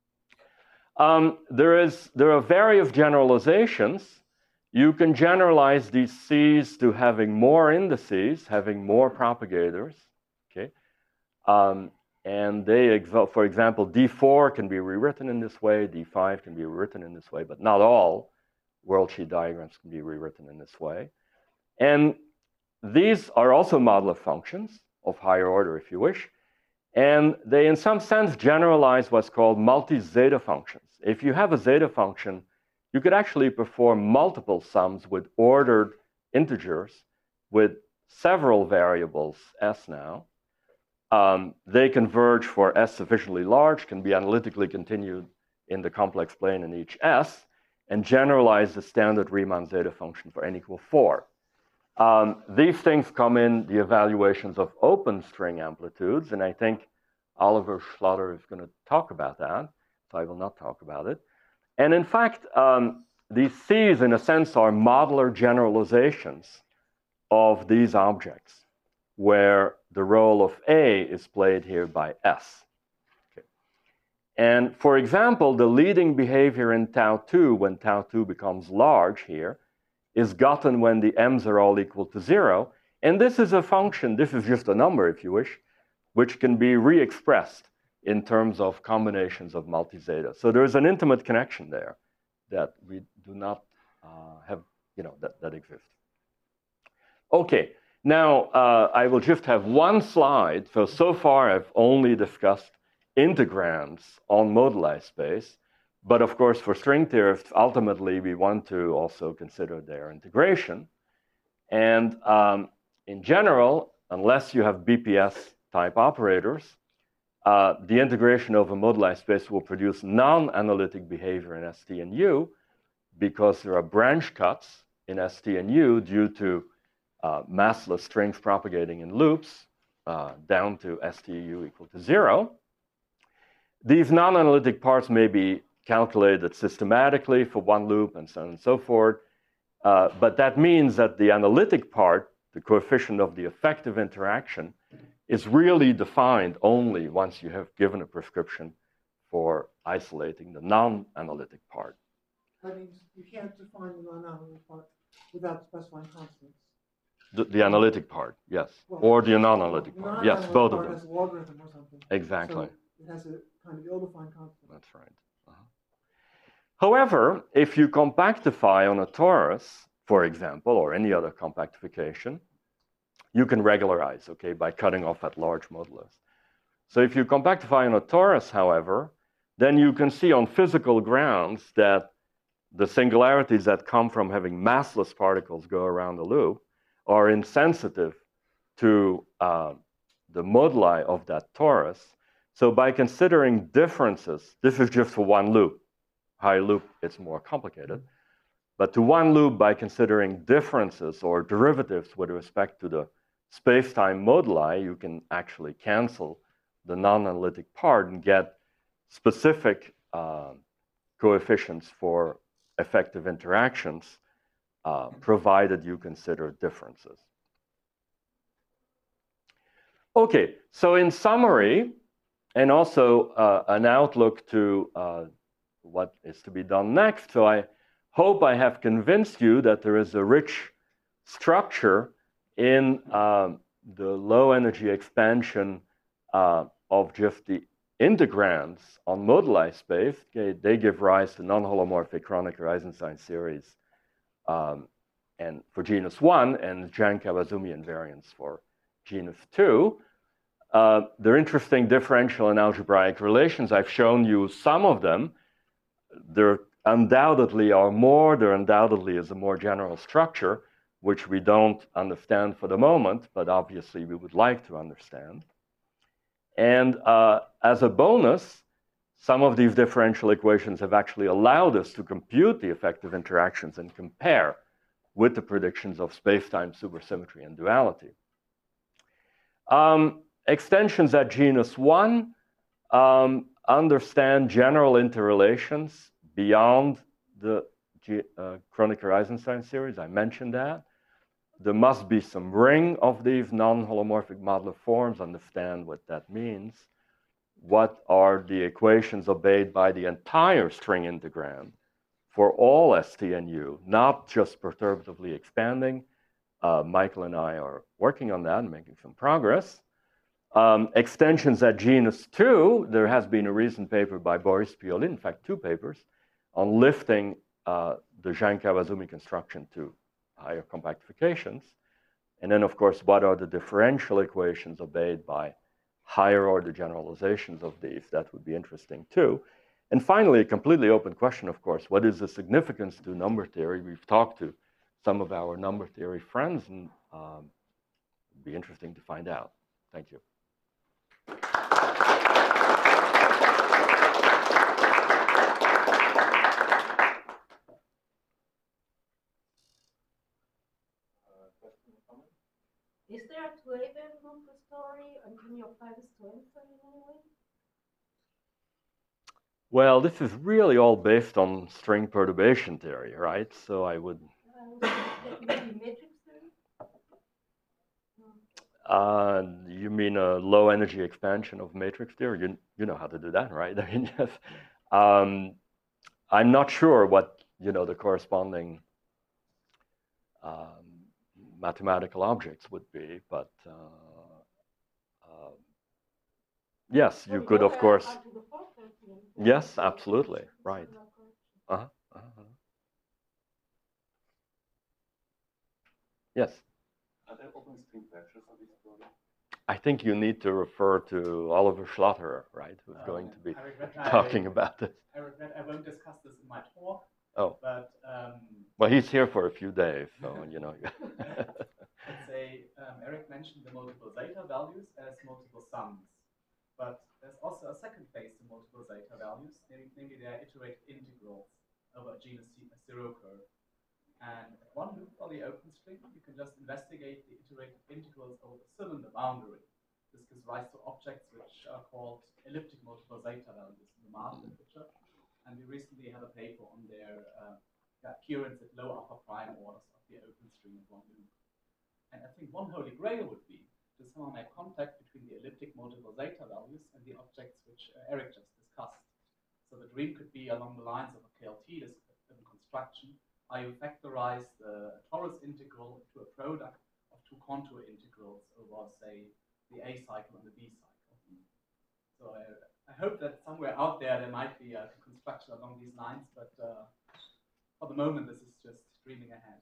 Um, there, is, there are various generalizations. You can generalize these C's to having more indices, having more propagators, okay? Um, and they, for example, D four can be rewritten in this way, D five can be rewritten in this way, but not all worldsheet diagrams can be rewritten in this way. And these are also modular functions of higher order, if you wish. And they, in some sense, generalize what's called multi-zeta functions. If you have a zeta function, you could actually perform multiple sums with ordered integers with several variables, S now. Um, they converge for S sufficiently large, can be analytically continued in the complex plane in each S, and generalize the standard Riemann zeta function for n equal four. Um, these things come in the evaluations of open string amplitudes, and I think Oliver Schlatter is going to talk about that, so I will not talk about it. And in fact, um, these C's, in a sense, are modular generalizations of these objects, where the role of A is played here by S. Okay. And for example, the leading behavior in tau two, when tau two becomes large here, is gotten when the m's are all equal to zero. And this is a function, this is just a number, if you wish, which can be re-expressed in terms of combinations of multi-zeta. So there's an intimate connection there that we do not uh, have, you know, that, that exists. Okay, now uh, I will just have one slide. So, so far I've only discussed integrands on moduli space. But of course, for string theorists, ultimately, we want to also consider their integration. And um, in general, unless you have B P S-type operators, uh, the integration over moduli space will produce non-analytic behavior in S T and U because there are branch cuts in S T and U due to uh, massless strings propagating in loops uh, down to S T U equal to zero. These non-analytic parts may be calculated systematically for one loop and so on and so forth. Uh, but that means that the analytic part, the coefficient of the effective interaction, is really defined only once you have given a prescription for isolating the non-analytic part. That means you can't define the non-analytic part without specifying constants. The, the analytic part, yes. Well, or the non-analytic the part. non-analytic Yes, both part of them. has a logarithm or something. Exactly. So it has a kind of ill-defined constant. That's right. Uh-huh. However, if you compactify on a torus, for example, or any other compactification, you can regularize, okay, by cutting off at large modulus. So if you compactify on a torus, however, then you can see on physical grounds that the singularities that come from having massless particles go around the loop are insensitive to uh, the moduli of that torus. So by considering differences, this is just for one loop. High loop, it's more complicated. But to one loop, by considering differences or derivatives with respect to the space-time moduli, you can actually cancel the non-analytic part and get specific uh, coefficients for effective interactions, uh, provided you consider differences. Okay, so in summary, and also uh, an outlook to uh, what is to be done next. So I hope I have convinced you that there is a rich structure in uh, the low energy expansion uh, of just the integrands on moduli space. Okay, they give rise to non-holomorphic Kronecker-Eisenstein series um, and for genus one and Jiang-Kawazumi invariants for genus two. Uh, they're interesting differential and algebraic relations. I've shown you some of them. There undoubtedly are more. There undoubtedly is a more general structure, which we don't understand for the moment, but obviously we would like to understand. And uh, as a bonus, some of these differential equations have actually allowed us to compute the effective interactions and compare with the predictions of space-time supersymmetry and duality. Um, extensions at genus one um, understand general interrelations beyond the uh, Kronecker-Eisenstein series. I mentioned that. There must be some ring of these non-holomorphic modular forms, understand what that means. What are the equations obeyed by the entire string integrand for all S T and U, not just perturbatively expanding. Uh, Michael and I are working on that and making some progress. Um, extensions at genus two, there has been a recent paper by Boris Piolin, in fact, two papers, on lifting uh, the Jean-Kawazumi construction to higher compactifications. And then, of course, what are the differential equations obeyed by higher order generalizations of these? That would be interesting, too. And finally, a completely open question, of course, what is the significance to number theory? We've talked to some of our number theory friends, and um, it'd be interesting to find out. Thank you. Is there a two-A-wave number story, and can you apply this to answer in any way? Well, this is really all based on string perturbation theory, right? So I would. Uh, maybe matrix theory? Uh, you mean a low energy expansion of matrix theory? You, you know how to do that, right? I mean, yes. Um, I'm not sure what, you know, the corresponding um, mathematical objects would be, but uh, uh, yes, you could, of course. Yes, absolutely, right. Uh-huh. Uh-huh. Yes. Are there open string vectors on this problem? I think you need to refer to Oliver Schlotterer, right, who's um, going to be talking I, about this. I regret I won't discuss this in my talk. Oh. But um, well, he's here for a few days, so you know. Let's say um, Eric mentioned the multiple zeta values as multiple sums, but there's also a second phase to multiple zeta values, namely they are iterated integrals over a genus zero curve. And at one loop for the open string, you can just investigate the iterated integrals over the cylinder boundary. This gives rise to objects which are called elliptic multiple zeta values in the math literature. And we recently had a paper on their uh, occurrence at low upper prime orders of the open string at one loop. And I think one holy grail would be to somehow make contact between the elliptic multiple zeta values and the objects which uh, Eric just discussed. So the dream could be along the lines of a K L T construction. How you factorize the torus integral to a product of two contour integrals over, say, the A cycle and the B cycle. So I, I hope that somewhere out there there might be a construction along these lines, but uh, for the moment this is just dreaming ahead.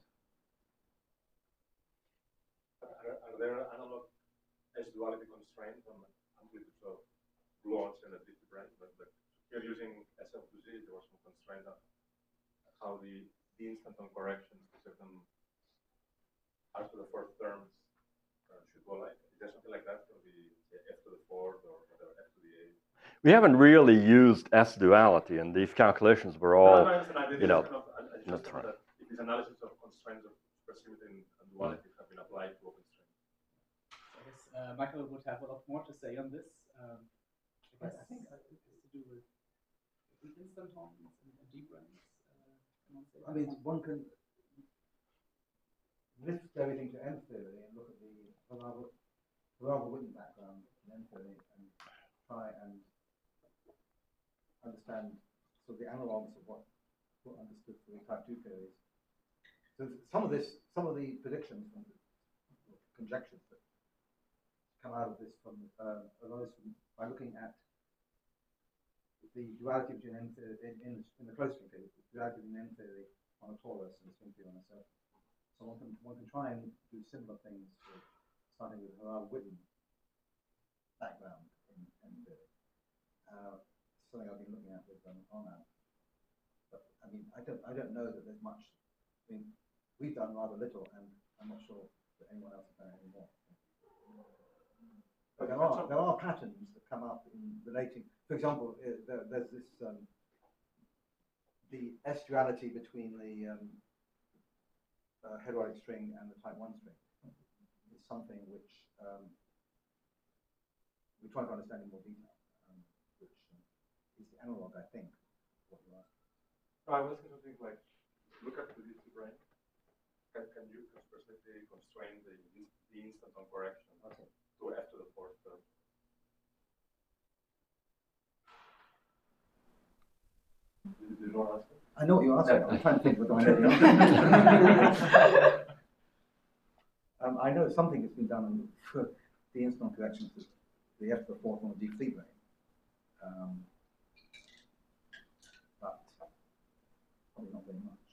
Are, are there analog S-duality constraints on amplitudes of blocks and a different, but, but here using S M two Z, there was some constraint on how the the instanton corrections to certain parts of the fourth terms uh, should go like. Is there something like that for the, the F to the fourth or whatever, F to the eighth? We haven't really used S-duality, and these calculations were all, no, no, you know, kind of, I, I just right. that if this analysis of constraints of supersymmetry and duality mm. have been applied to open string. I guess uh, Michael would have a lot more to say on this. Um, because I think it has to do with instantons and D-branes. I mean, one can lift everything to M theory and look at the Harawa-Witten background in M theory and try and understand sort of the analogs of what what understood for the type two theories. So some of this, some of the predictions and conjectures that come out of this from uh, arose from, by looking at the duality between M theory in, in, in the closed string theory, the duality between M theory on a torus and a string theory on a surface. So one can one can try and do similar things with, starting with Harawa-Witten background in M theory. Uh, something I've been looking at with um, Arnaud. But I mean, I don't I don't know that there's much. I mean, we've done rather little, and I'm not sure that anyone else has done any more. But there are there are patterns that come up in relating. For example, uh, there, there's this um, the S duality between the um, uh, heterotic string and the type one string is something which um, we try to understand in more detail. Um, is the analog, I think. What you asked. I was going to think like, look at the D C brain. Can, can you specifically constrain the, the instant on correction Okay. to f to the fourth term? Did, did you want to ask it? I know what you're asking. I'm trying to think whether I know the answer. um, I know something has been done for the instant corrections, the f to the fourth on the deep brain. Um, but probably not very much.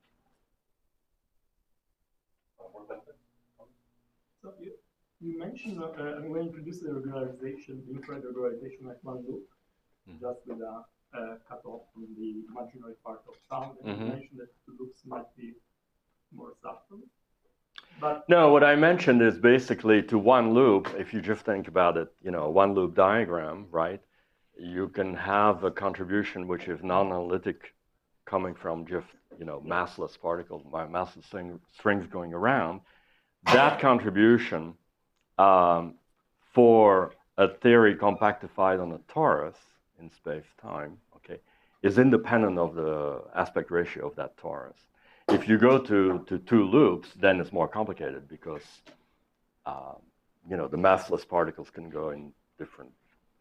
So you, you mentioned uh, when you introduced the regularization, infrared regularization at one loop, Mm. just with a uh, cutoff from the imaginary part of sound, and Mm-hmm. you mentioned that the loops might be more subtle. But No, what I mentioned is basically to one loop, if you just think about it, you know, one loop diagram, right? You can have a contribution which is non-analytic coming from just, you know, massless particles, massless string, strings going around. That contribution um, for a theory compactified on a torus in space-time, okay, is independent of the aspect ratio of that torus. If you go to, to two loops, then it's more complicated because, uh, you know, the massless particles can go in different,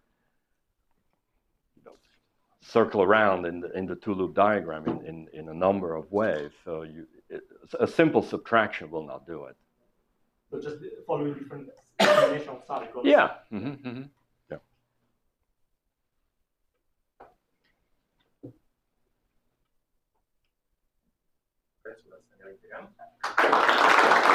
you know, circle around in the, in the two-loop diagram in, in, in a number of ways. So you, it, a simple subtraction will not do it. so just following different combination of cycles. Yeah. Mm-hmm, mm-hmm. Yeah. Okay, so that's the again.